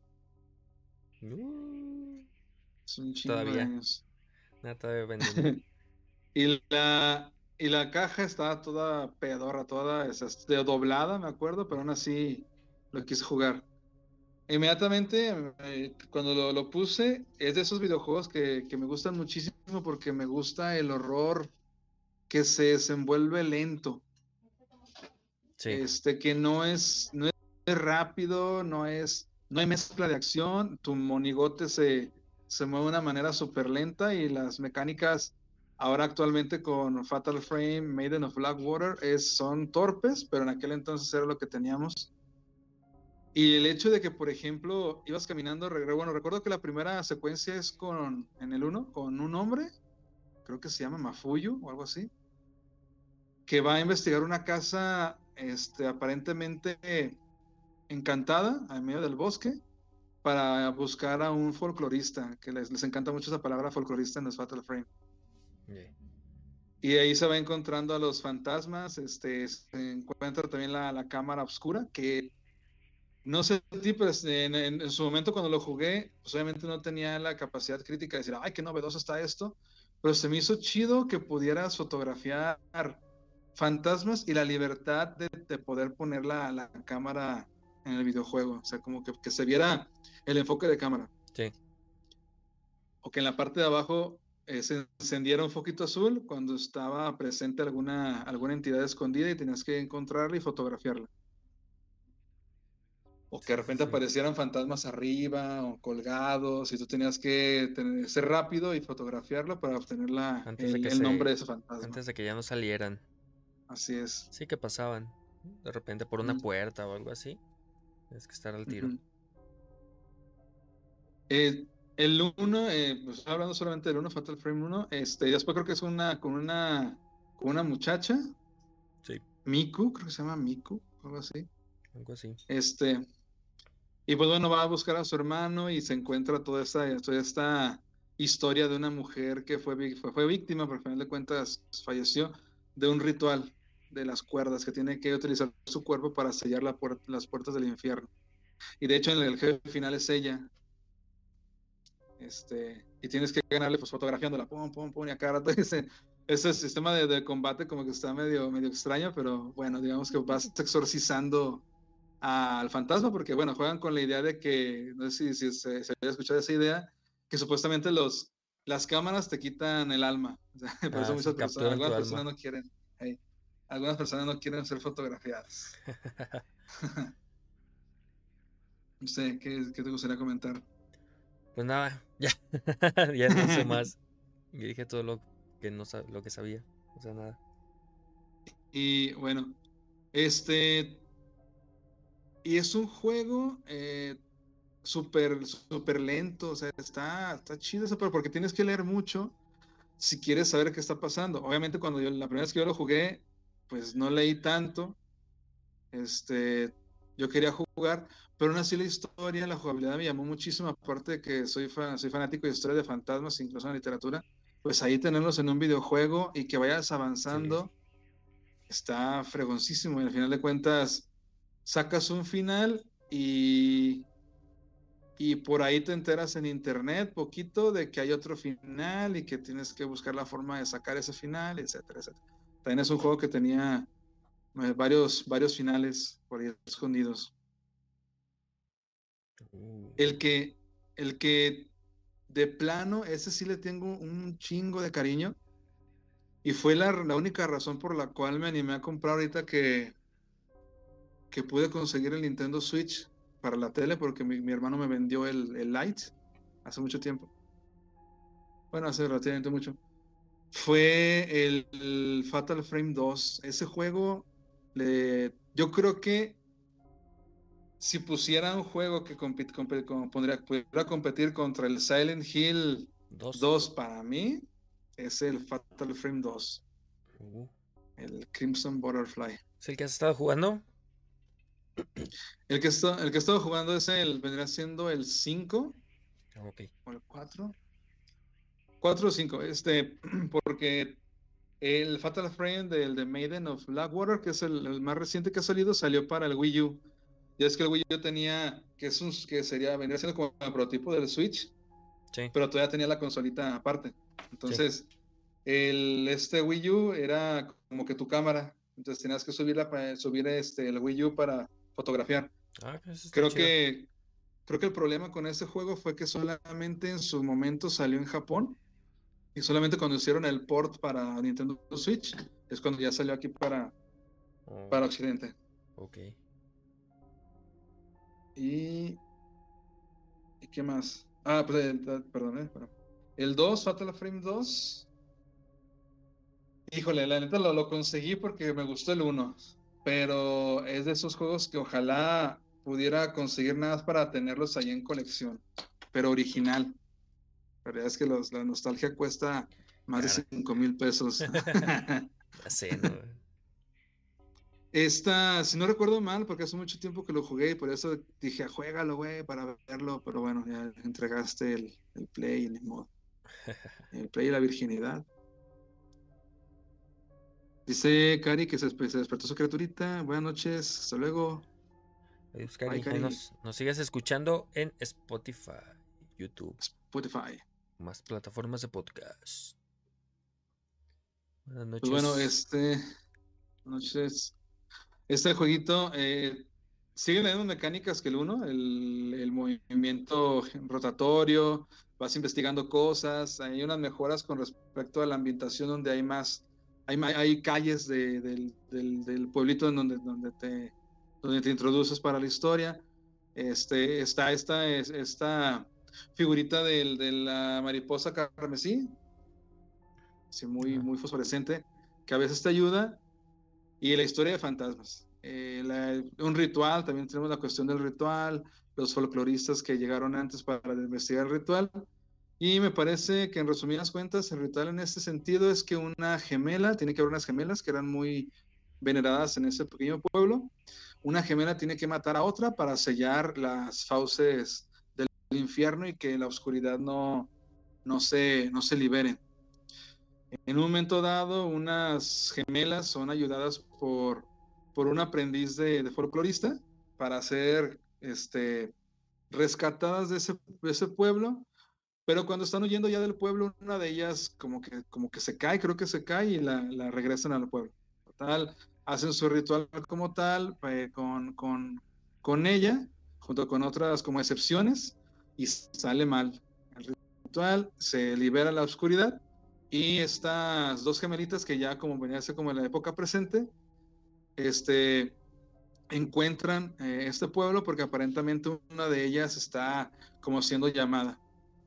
Uh, Es un chingo de todavía, años. nada, todavía venden. Y la, y la caja estaba toda pedorra, toda es, es de doblada, me acuerdo, pero aún así lo quise jugar. Inmediatamente, eh, cuando lo, lo puse, es de esos videojuegos que, que me gustan muchísimo porque me gusta el horror que se desenvuelve lento. Sí, Este, que no es, no es rápido, no es, no hay mezcla de acción, tu monigote se, se mueve de una manera súper lenta y las mecánicas ahora actualmente con Fatal Frame, Maiden of Blackwater, es, son torpes, pero en aquel entonces era lo que teníamos. Y el hecho de que, por ejemplo, ibas caminando, bueno, recuerdo que la primera secuencia es con, en el uno con un hombre, creo que se llama Mafuyu o algo así, que va a investigar una casa, este, aparentemente encantada en medio del bosque para buscar a un folclorista, que les, les encanta mucho esa palabra folclorista en los Fatal Frame. Yeah. Y ahí se va encontrando a los fantasmas, este, se encuentra también la, la cámara oscura, que no sé a ti, pero en, en, en, su momento cuando lo jugué, pues obviamente no tenía la capacidad crítica de decir, ay, qué novedoso está esto, pero se me hizo chido que pudieras fotografiar fantasmas y la libertad de, de poder poner la, la, cámara en el videojuego, o sea, como que, que se viera el enfoque de cámara. Sí. O que en la parte de abajo eh, se encendiera un foquito azul cuando estaba presente alguna, alguna entidad escondida y tenías que encontrarla y fotografiarla. O que de repente Sí. aparecieran fantasmas arriba o colgados y tú tenías que tener, ser rápido y fotografiarlo para obtener la, Antes de el, que el se, nombre de ese fantasma. antes de que ya no salieran. Así es. Sí que pasaban. De repente por una Mm. puerta o algo así. Tienes que estar al tiro. Uh-huh. Eh, el uno, eh, pues hablando solamente del uno, Fatal Frame uno, este, después creo que es una con una con una muchacha, Sí. Miku, creo que se llama Miku, algo así. Algo así. Este, y pues bueno, va a buscar a su hermano y se encuentra toda esta, toda esta historia de una mujer que fue, fue, fue víctima, pero al final de cuentas falleció, de un ritual de las cuerdas, que tiene que utilizar su cuerpo para sellar la puer las puertas del infierno. Y de hecho en el jefe final es ella. Este, y tienes que ganarle pues fotografiándola, pum, pum, pum, y a cada rato ese, ese sistema de, de combate como que está medio, medio extraño, pero bueno, digamos que vas exorcizando al fantasma, porque bueno, juegan con la idea de que, no sé si, si se, se había escuchado esa idea, que supuestamente los, las cámaras te quitan el alma, o sea, por eso Ah, sí, muchas personas, capturan tu algunas alma. personas no quieren, hey, algunas personas no quieren ser fotografiadas. No sé, ¿qué, ¿qué te gustaría comentar? Pues nada, ya. Ya no sé más. Y dije todo lo que no lo que sabía. O sea, nada. Y bueno, este, y es un juego eh, súper, súper lento, o sea, está, está chido eso, pero porque tienes que leer mucho si quieres saber qué está pasando. Obviamente cuando yo, la primera vez que yo lo jugué, pues no leí tanto, este, yo quería jugar, pero aún así la historia, la jugabilidad me llamó muchísimo, aparte de que soy, fan, soy fanático de historia de fantasmas, incluso en la literatura, pues ahí tenerlos en un videojuego y que vayas Sí. avanzando, está fregoncísimo, y al final de cuentas sacas un final y y por ahí te enteras en internet poquito de que hay otro final y que tienes que buscar la forma de sacar ese final, etcétera, etcétera. También es un juego que tenía eh, varios, varios finales por ahí escondidos. Uh. El que, el que de plano, ese sí le tengo un chingo de cariño y fue la, la única razón por la cual me animé a comprar ahorita que, que pude conseguir el Nintendo Switch para la tele porque mi, mi hermano me vendió el, el Lite hace mucho tiempo. Bueno, hace relativamente mucho. Fue el, el Fatal Frame dos. Ese juego, le, yo creo que si pusiera un juego que compit, compit, com, pondría, pudiera competir contra el Silent Hill Dos. dos para mí, es el Fatal Frame dos. Uh. El Crimson Butterfly. ¿Es el que has estado jugando? El que, está, el que he estado jugando es el, vendría siendo el cinco Ok. o el cuatro. cuatro o cinco, este, porque el Fatal Frame del de Maiden of Blackwater, que es el, el, más reciente que ha salido, salió para el Wii U. Ya es que el Wii U tenía, que, es un, que sería, vendría siendo como el prototipo del Switch, Sí. pero todavía tenía la consolita aparte. Sí. Entonces, el, este Wii U era como que tu cámara. Entonces tenías que subir, la, subir este, el Wii U para fotografiar. Ah, eso está Creo chido. que, creo que el problema con este juego fue que solamente en su momento salió en Japón. Y solamente cuando hicieron el port para Nintendo Switch es cuando ya salió aquí para, Oh, para Occidente. ok. Y, ¿y qué más? Ah, pues, eh, perdón, eh, perdón. El dos, Fatal Frame dos. Híjole, la neta lo, lo conseguí porque me gustó el uno. Pero es de esos juegos que ojalá pudiera conseguir nada más para tenerlos ahí en colección. Pero original. La verdad es que los, la nostalgia cuesta más Cara. de cinco mil pesos. Ya sé, ¿no? Esta, si no recuerdo mal, porque hace mucho tiempo que lo jugué y por eso dije, juégalo, güey, para verlo, pero bueno, ya entregaste el, el play, ni modo. El play y la virginidad. Dice Cari que se, despe- se despertó su criaturita. Buenas noches, hasta luego. Adiós, Bye, Cari. Ahí Cari. nos, nos sigues escuchando en Spotify, YouTube, Spotify. más plataformas de podcast. Buenas Pues bueno, noches. este, noches. Este jueguito eh, sigue las mismas mecánicas que el uno, el, el movimiento rotatorio, vas investigando cosas, hay unas mejoras con respecto a la ambientación donde hay más, hay, ma- hay calles de- del, del- del pueblito en donde, donde te, donde te introduces para la historia. Este, está esta, es- esta figurita del- de la mariposa carmesí, sí, muy, Ah, muy fosforescente, que a veces te ayuda y la historia de fantasmas. Eh, la- un ritual, también tenemos la cuestión del ritual, los folcloristas que llegaron antes para investigar el ritual. Y me parece que en resumidas cuentas, el ritual en este sentido es que una gemela, tiene que haber unas gemelas que eran muy veneradas en ese pequeño pueblo. Una gemela tiene que matar a otra para sellar las fauces del infierno y que la oscuridad no, no, se, no se libere. En un momento dado, unas gemelas son ayudadas por, por un aprendiz de, de folclorista para ser este, rescatadas de ese, de ese pueblo, pero cuando están huyendo ya del pueblo, una de ellas como que, como que se cae, creo que se cae y la, la regresan al pueblo. Total, hacen su ritual como tal eh, con, con, con ella, junto con otras como excepciones, y sale mal. El ritual se libera la oscuridad y estas dos gemelitas que ya como venía a ser como en la época presente, este, encuentran eh, este pueblo porque aparentemente una de ellas está como siendo llamada.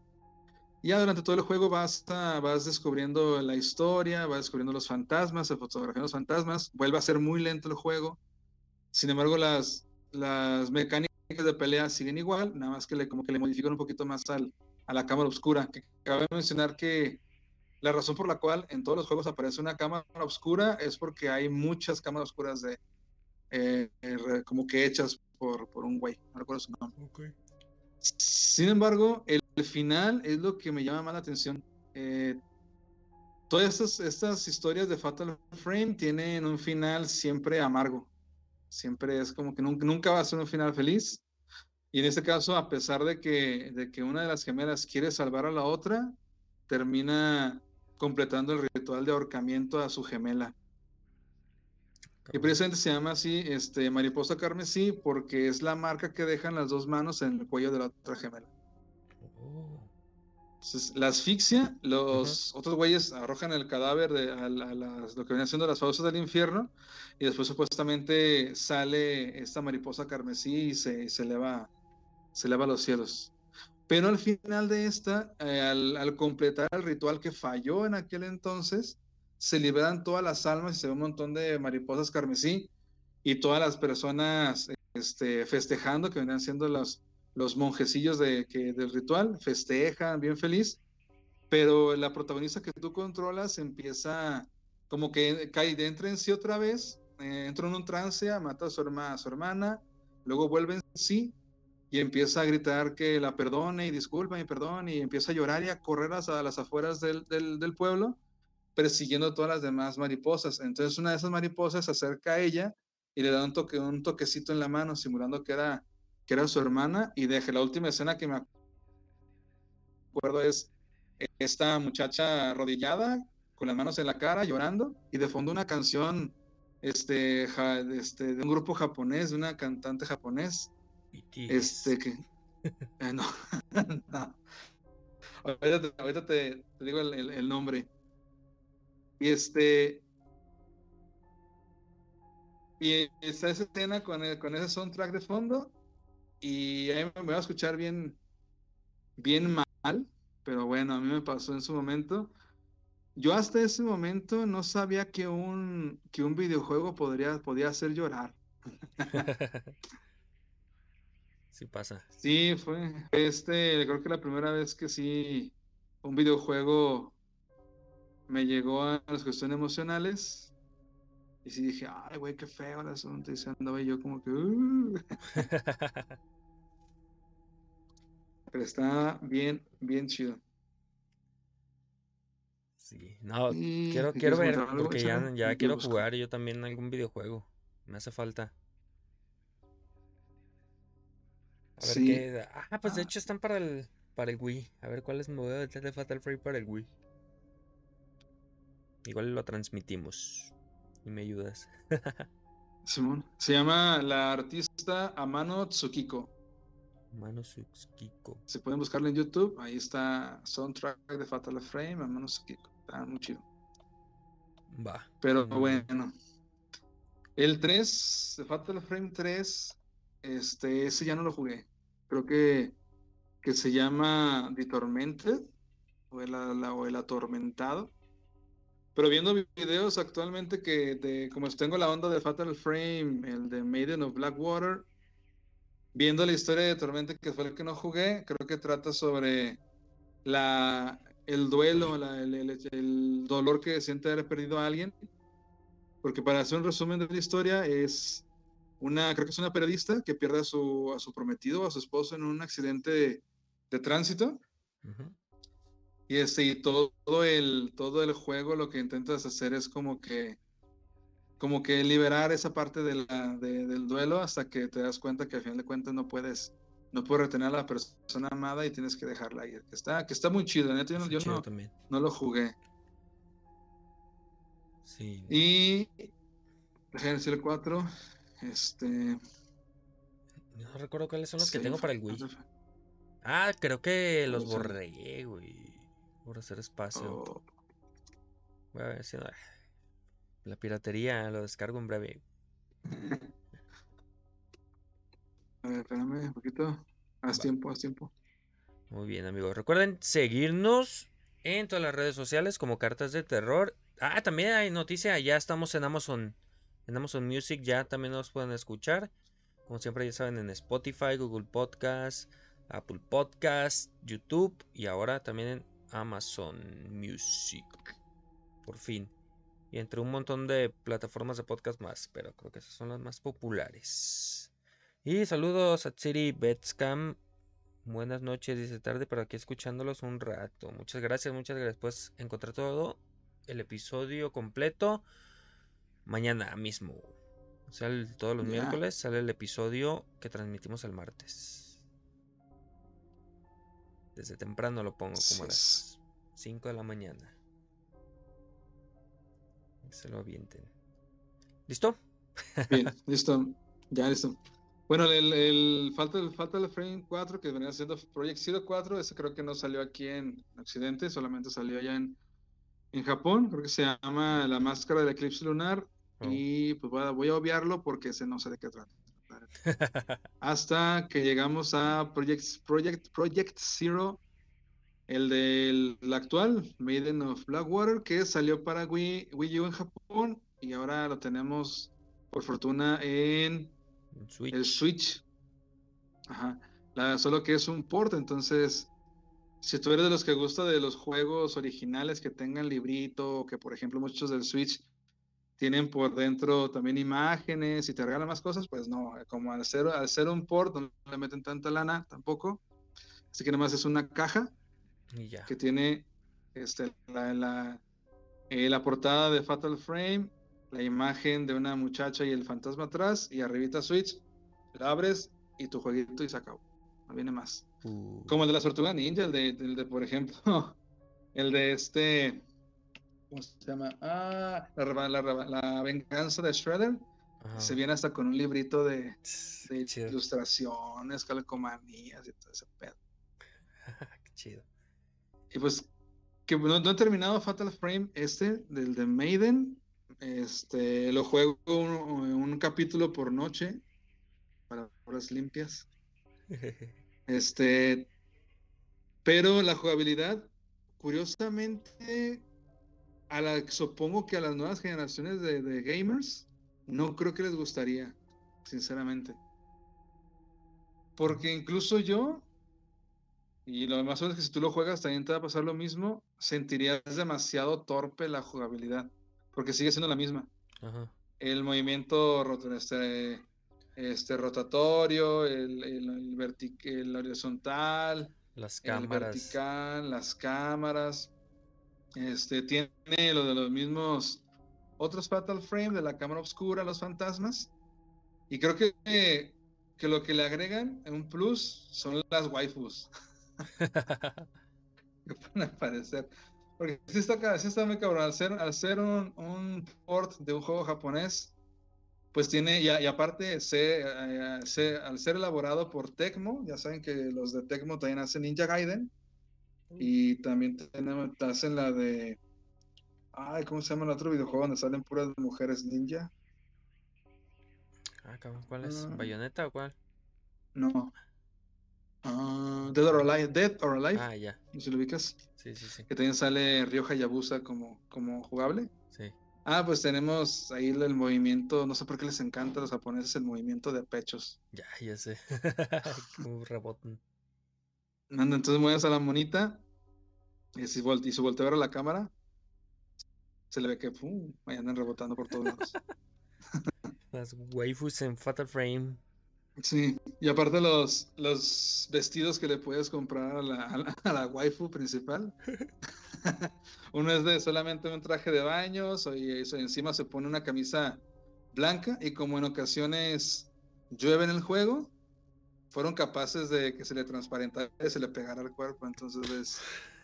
Y ya durante todo el juego vas, a, vas descubriendo la historia, vas descubriendo los fantasmas, se fotografían los fantasmas, vuelve a ser muy lento el juego. Sin embargo, las, las mecánicas de pelea siguen igual, nada más que le, como que le modifican un poquito más al, a la cámara oscura. Que cabe mencionar que la razón por la cual en todos los juegos aparece una cámara oscura es porque hay muchas cámaras oscuras de, eh, eh, como que hechas por, por un güey, no recuerdo su nombre. okay. Sin embargo, el, el final es lo que me llama más la atención. Eh, todas estas, estas historias de Fatal Frame tienen un final siempre amargo. Siempre es como que nunca, nunca va a ser un final feliz. Y en este caso, a pesar de que, de que una de las gemelas quiere salvar a la otra, termina completando el ritual de ahorcamiento a su gemela. Y Cabrón. precisamente se llama así, este, mariposa carmesí, porque es la marca que dejan las dos manos en el cuello de la otra gemela. Oh. Entonces, la asfixia, Ujú. los otros güeyes arrojan el cadáver de, a, a las, lo que viene siendo las fauces del infierno, y después supuestamente sale esta mariposa carmesí y se, se eleva, se eleva a los cielos. Pero al final de esta, eh, al, al completar el ritual que falló en aquel entonces, se liberan todas las almas y se ve un montón de mariposas carmesí y todas las personas este, festejando, que venían siendo los, los monjecillos de, que, del ritual, festejan bien feliz, pero la protagonista que tú controlas empieza como que cae dentro en sí otra vez, eh, entra en un trance, mata a su, herma, a su hermana, luego vuelve en sí y empieza a gritar que la perdone y disculpa y perdón y empieza a llorar y a correr a las afueras del, del, del pueblo persiguiendo todas las demás mariposas. Entonces una de esas mariposas se acerca a ella y le da un, toque, un toquecito en la mano simulando que era, que era su hermana y deje la última escena que me acuerdo es esta muchacha arrodillada con las manos en la cara llorando y de fondo una canción este, ja, este, de un grupo japonés, de una cantante japonés, B T S. este que eh, no, no. Ahorita, te, ahorita te, te digo el, el, el, nombre. Y este y está esa escena con, el, con ese soundtrack de fondo y ahí me voy a escuchar bien, bien mal, pero bueno, a mí me pasó en su momento. Yo hasta ese momento no sabía que un, que un videojuego podría, podía hacer llorar. Sí pasa. Sí, fue este, creo que la primera vez que sí, un videojuego me llegó a las cuestiones emocionales Y sí dije, ay, güey, qué feo el asunto. Y se andaba yo como que, "Uh". Pero está bien, bien chido. Sí, no, ¿Y quiero, me quiero quieres ver, comentar algo, porque ya, échale? ya Lo que quiero busco. jugar yo también algún videojuego. Me hace falta. A ver Sí. qué. Ah, pues de Ah, hecho están para el, para el Wii. A ver cuáles me voy a meter de Fatal Frame para el Wii. Igual lo transmitimos. Y me ayudas. Simón. Se llama la artista Amano Tsukiko. Mano Kiko. Se pueden buscarla en YouTube. Ahí está soundtrack de Fatal Frame, Amano Tsukiko. Está muy chido. Va, Pero muy bien. bueno. El tres, de Fatal Frame tres, este, ese ya no lo jugué. Creo que, que se llama The Tormented o el, la- o el Atormentado. Pero viendo videos actualmente que de, como tengo la onda de Fatal Frame, el de Maiden of Blackwater, viendo la historia de Tormented, que fue el que no jugué, creo que trata sobre la, el duelo, la- el, el- el dolor que siente haber perdido a alguien. Porque para hacer un resumen de la historia, es una, creo que es una periodista que pierde a su, a su prometido, a su esposo en un accidente de, de tránsito. Ujú. Y, este, y todo, todo el, todo el juego lo que intentas hacer es como que, como que liberar esa parte de la, de- del duelo hasta que te das cuenta que al final de cuentas no puedes, no puedes retener a la persona amada y tienes que dejarla ir. Que está, que está muy chido, neta, yo no, Está yo chido no, también. no lo jugué. Sí. Y Resident Evil cuatro, este, No recuerdo cuáles son los que sí, tengo fue- para el Wii. Ah, creo que los ¿cuáles son? borré, güey. Por hacer espacio. Oh, Voy a ver si no- la piratería lo descargo en breve. a ver, espérame un poquito. Haz Va. tiempo, haz tiempo. Muy bien, amigos. Recuerden seguirnos en todas las redes sociales como Cartas de Terror. Ah, también hay noticia. Ya estamos en Amazon. En Amazon Music ya también nos pueden escuchar. Como siempre ya saben en Spotify, Google Podcast, Apple Podcast, YouTube y ahora también en Amazon Music. Por fin. Y entre un montón de plataformas de podcast más, pero creo que esas son las más populares. Y saludos a Tsiri Betscam. Buenas noches, dice tarde, pero aquí escuchándolos un rato. Muchas gracias, muchas gracias. Pues encontré todo el episodio completo mañana mismo. O sea, el- todos los Ya. miércoles sale el episodio que transmitimos el martes. Desde temprano lo pongo, como a Yes. las cinco de la mañana. Que se lo avienten. ¿Listo? Bien, listo. Ya listo. Bueno, el, el falta, el falta el Frame cuatro que venía siendo Project Zero cuatro, ese creo que no salió aquí en Occidente, solamente salió allá en, en Japón. Creo que se llama La Máscara del Eclipse Lunar. Oh. Y pues voy a, voy a obviarlo porque ese no sé de qué trata. Hasta que llegamos a Project, Project, Project Zero, el del el actual, Maiden of Blackwater, que salió para Wii, Wii U en Japón y ahora lo tenemos, por fortuna, en el Switch. Switch. Ajá. La, solo que es un port, entonces, si tú eres de los que gusta de los juegos originales que tengan librito, que por ejemplo muchos del Switch tienen por dentro también imágenes y te regalan más cosas, pues no, como al ser, al ser un port no le meten tanta lana tampoco. Así que nomás es una caja Y ya. que tiene este, la, la, eh, la portada de Fatal Frame, la imagen de una muchacha y el fantasma atrás, y arribita Switch, la abres y tu jueguito y se acabó. No viene más. Uh, Como el de las tortugas ninja, el de, el de, por ejemplo, el de este, ¿cómo se llama? Ah, la, la, la, la venganza de Shredder. Se ajá. viene hasta con un librito de, Tss, qué de chido. ilustraciones, calcomanías y todo ese pedo. Qué chido. Y pues que no, no he terminado Fatal Frame este, del de Maiden. Este, lo juego un, un capítulo por noche, para horas limpias. Este, pero la jugabilidad, curiosamente, a la, supongo que a las nuevas generaciones de, de gamers, no creo que les gustaría, sinceramente. Porque incluso yo, y lo más es que si tú lo juegas también te va a pasar lo mismo, sentirías demasiado torpe la jugabilidad, porque sigue siendo la misma. Ajá. el movimiento roto- este, este, rotatorio, el, el, el verti- el horizontal, Las el cámaras. vertical, las cámaras. Este, tiene lo de los mismos otros Fatal Frame de la cámara oscura, los fantasmas. Y creo que, que lo que le agregan en un plus son las waifus que pueden aparecer. Porque sí está, sí está muy cabrón. Al ser, al ser un, un port de un juego japonés, pues tiene, y, y aparte, se, eh, se, al ser elaborado por Tecmo, ya saben que los de Tecmo también hacen Ninja Gaiden, y también tenemos, hacen la de, ay, ¿cómo se llama el otro videojuego donde salen puras mujeres ninja? Ah, cabrón, ¿cuál es? Uh, ¿Bayonetta o cuál? no, uh, Dead or Alive, Dead or Alive, Ah, ya. no sé si lo ubicas, Sí, sí, sí. que también sale Ryo Hayabusa como, como jugable. Sí. Ah, pues tenemos ahí el, el movimiento, no sé por qué les encanta a los japoneses el movimiento de pechos. Ya, ya sé. Como rebotan. Anda, entonces mueves a la monita y si, volte, y si voltea a ver a la cámara, se le ve que pum, ahí andan rebotando por todos lados. Las waifus en Fatal Frame. Sí, y aparte los, los vestidos que le puedes comprar a la, a la, a la waifu principal. Uno es de solamente un traje de baños y eso, encima se pone una camisa blanca y como en ocasiones llueve en el juego, fueron capaces de que se le transparentara y se le pegara al cuerpo. Entonces ves,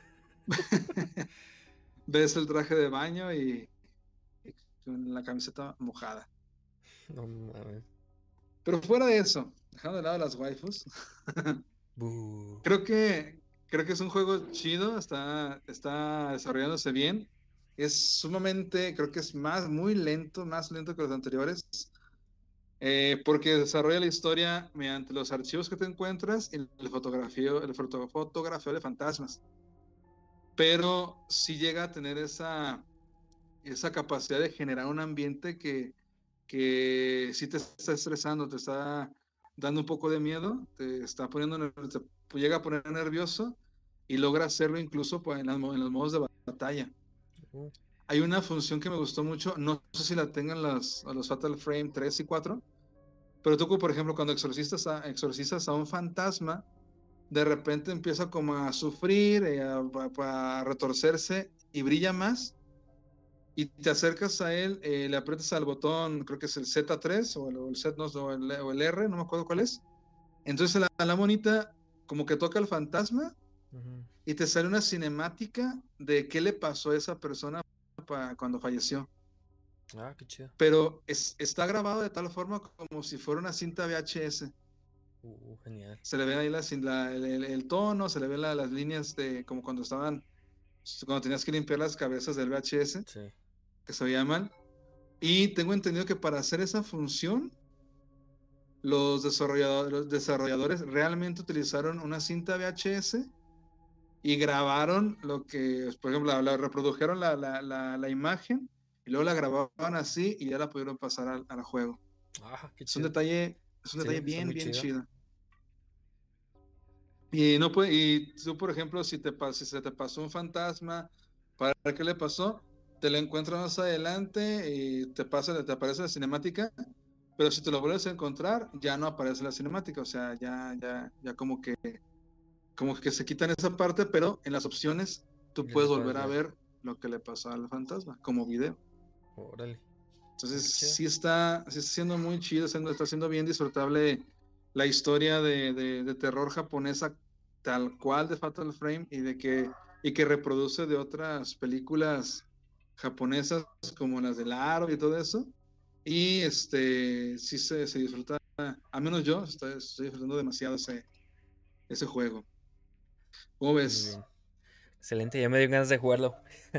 ves el traje de baño y, y la camiseta mojada. No mames. Pero fuera de eso, dejando de lado las waifus, Buh. creo que, creo que es un juego chido, está, está desarrollándose bien. Es sumamente, creo que es más, muy lento, más lento que los anteriores, eh, porque desarrolla la historia mediante los archivos que te encuentras y el fotografío, el foto, fotografía de fantasmas. Pero sí llega a tener esa, esa capacidad de generar un ambiente que, que sí te está estresando, te está dando un poco de miedo, te está poniendo, te llega a poner nervioso y logra hacerlo incluso pues, en, las, en, los modos de batalla. Uh, Hay una función que me gustó mucho, no sé si la tengan las, los Fatal Frame tres y cuatro, pero tú, por ejemplo, cuando exorcistas a, exorcizas a un fantasma, de repente empieza como a sufrir, eh, a, a, a retorcerse y brilla más y te acercas a él, eh, le aprietas al botón, creo que es el Z tres o el, o el Z, no, o, el, o el R, no me acuerdo cuál es. Entonces la, la monita como que toca al fantasma uh-huh. y te sale una cinemática de qué le pasó a esa persona pa, cuando falleció. Ah, qué chido. Pero es, está grabado de tal forma como si fuera una cinta V H S. Uh, genial. Se le ve ahí la, la, el, el, tono, se le ven la, las líneas de como cuando estaban, cuando tenías que limpiar las cabezas del V H S, Sí. que se veía mal. Y tengo entendido que para hacer esa función, los desarrolladores, los desarrolladores realmente utilizaron una cinta V H S y grabaron lo que, por ejemplo, la, la reprodujeron la, la, la, la, imagen y luego la grababan así y ya la pudieron pasar al, al juego. Ah, qué Es un chido. detalle, es un Sí, detalle está bien, muy bien chido. chido. Y no puede, y tú, por ejemplo, si te si se te pasó un fantasma, ¿para qué le pasó? Te lo encuentras más adelante y te pasa, te aparece la cinemática, pero si te lo vuelves a encontrar, ya no aparece la cinemática, o sea, ya, ya, ya como que, como que se quitan esa parte, pero en las opciones tú Ya lo puedes puedes volver a ver. ver lo que le pasó al fantasma, como video. Órale. Ah, Entonces, qué chido. sí está, sí está siendo muy chido, está siendo bien disfrutable la historia de, de, de terror japonesa tal cual de Fatal Frame y de que, y que reproduce de otras películas japonesas como las del Aro y todo eso. Y este, sí se, se disfruta, al menos yo estoy, estoy disfrutando demasiado ese, ese juego. ¿Cómo Muy ves? bien. Excelente, ya me dio ganas de jugarlo.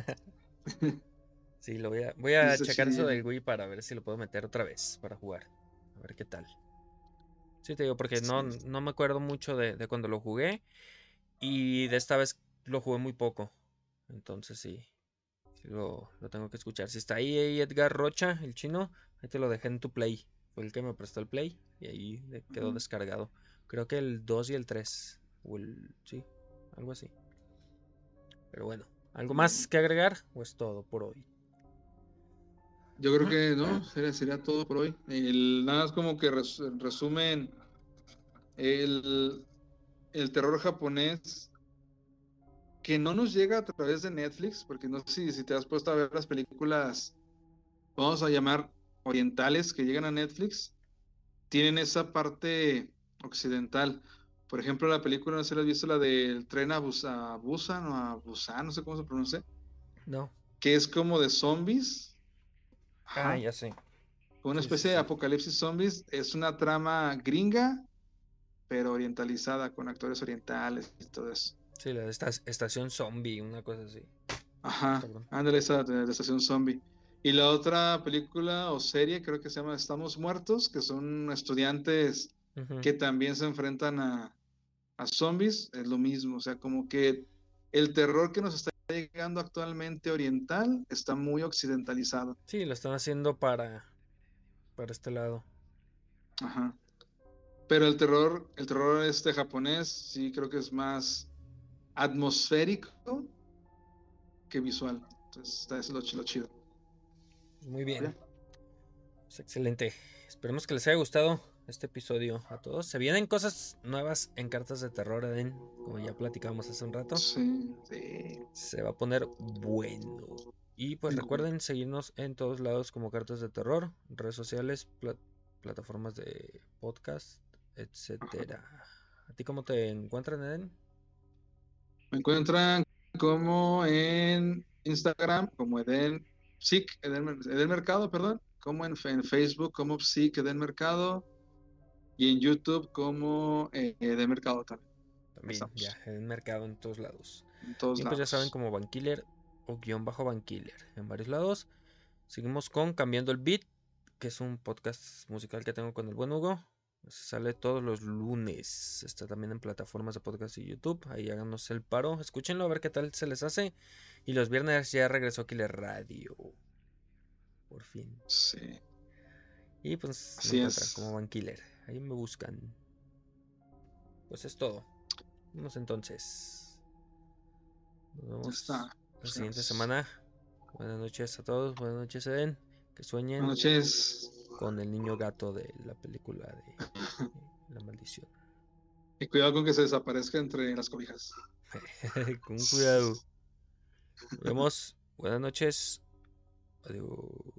Sí, lo voy a, voy Sí, a está checar eso chidillo. del Wii para ver si lo puedo meter otra vez para jugar. A ver qué tal. Sí, te digo, porque no, Sí. no me acuerdo mucho de, de cuando lo jugué. Y de esta vez lo jugué muy poco. Entonces sí, sí lo, lo tengo que escuchar. Si está ahí, ahí Edgar Rocha, el chino, ahí te lo dejé en tu play. Fue el que me prestó el play y ahí de- quedó Uh-huh. descargado. Creo que el dos y el tres. O el. Sí, algo así. Pero bueno, ¿algo más que agregar? ¿O es todo por hoy? Yo creo que no, sería, sería todo por hoy. El, nada más como que res- resumen el, el terror japonés que no nos llega a través de Netflix, porque no sé si, si te has puesto a ver las películas, vamos a llamar orientales, que llegan a Netflix, tienen esa parte occidental. Por ejemplo, la película, no sé si la has visto, la del tren a Bus- a Busan o a Busan, no sé cómo se pronuncia, No. que es como de zombies. Ah, Ajá. ya sé. Una Sí, sí, especie de sí. apocalipsis zombies. Es una trama gringa, pero orientalizada, con actores orientales y todo eso. Sí, la de esta estación zombie, una cosa así. Ajá, Cabrón. ándale, esa de, de Estación Zombie. Y la otra película o serie creo que se llama Estamos Muertos, que son estudiantes Ujú. que también se enfrentan a, a zombies, es lo mismo, o sea, como que el terror que nos está llegando actualmente oriental está muy occidentalizado. Sí, lo están haciendo para, para este lado. Ajá. Pero el terror, el terror este japonés, sí creo que es más atmosférico que visual. Entonces, está- es lo, ch- lo chido. Pues muy bien. ¿Vale? Pues excelente. Esperemos que les haya gustado este episodio a todos. Se vienen cosas nuevas en cartas de terror, Eden, como ya platicábamos hace un rato. Sí, sí. Se va a poner bueno. Y pues Tengo bueno. recuerden seguirnos en todos lados como Cartas de Terror, redes sociales, pla- plataformas de podcast, etcétera. ¿A ti cómo te encuentran, Eden? Me encuentran como en Instagram, como Eden Psic, Eden, Eden Mercado, perdón, como en, en Facebook, como Psic, Eden Mercado, y en YouTube como eh, Eden Mercado también. Ahí También, ya, estamos, en mercado en todos lados. en todos Bien, pues ya saben lados. como Bankiller o guión bajo Bankiller en varios lados. Seguimos con Cambiando el Beat, que es un podcast musical que tengo con el buen Hugo. Sale todos los lunes. Está también en plataformas de podcast y YouTube. Ahí háganos el paro. Escúchenlo a ver qué tal se les hace. Y los viernes ya regresó Killer Radio. Por fin. Sí, Y pues me así encuentran como es. Van Killer. Ahí me buscan. Pues es todo. Vamos entonces. Nos Ya vemos está. la Pues, siguiente gracias. semana. Buenas noches a todos. Buenas noches, Eden. Que sueñen Buenas noches. con el niño gato de la película de eh, La Maldición. Y cuidado con que se desaparezca entre las cobijas. Con cuidado. Nos vemos. Buenas noches. Adiós.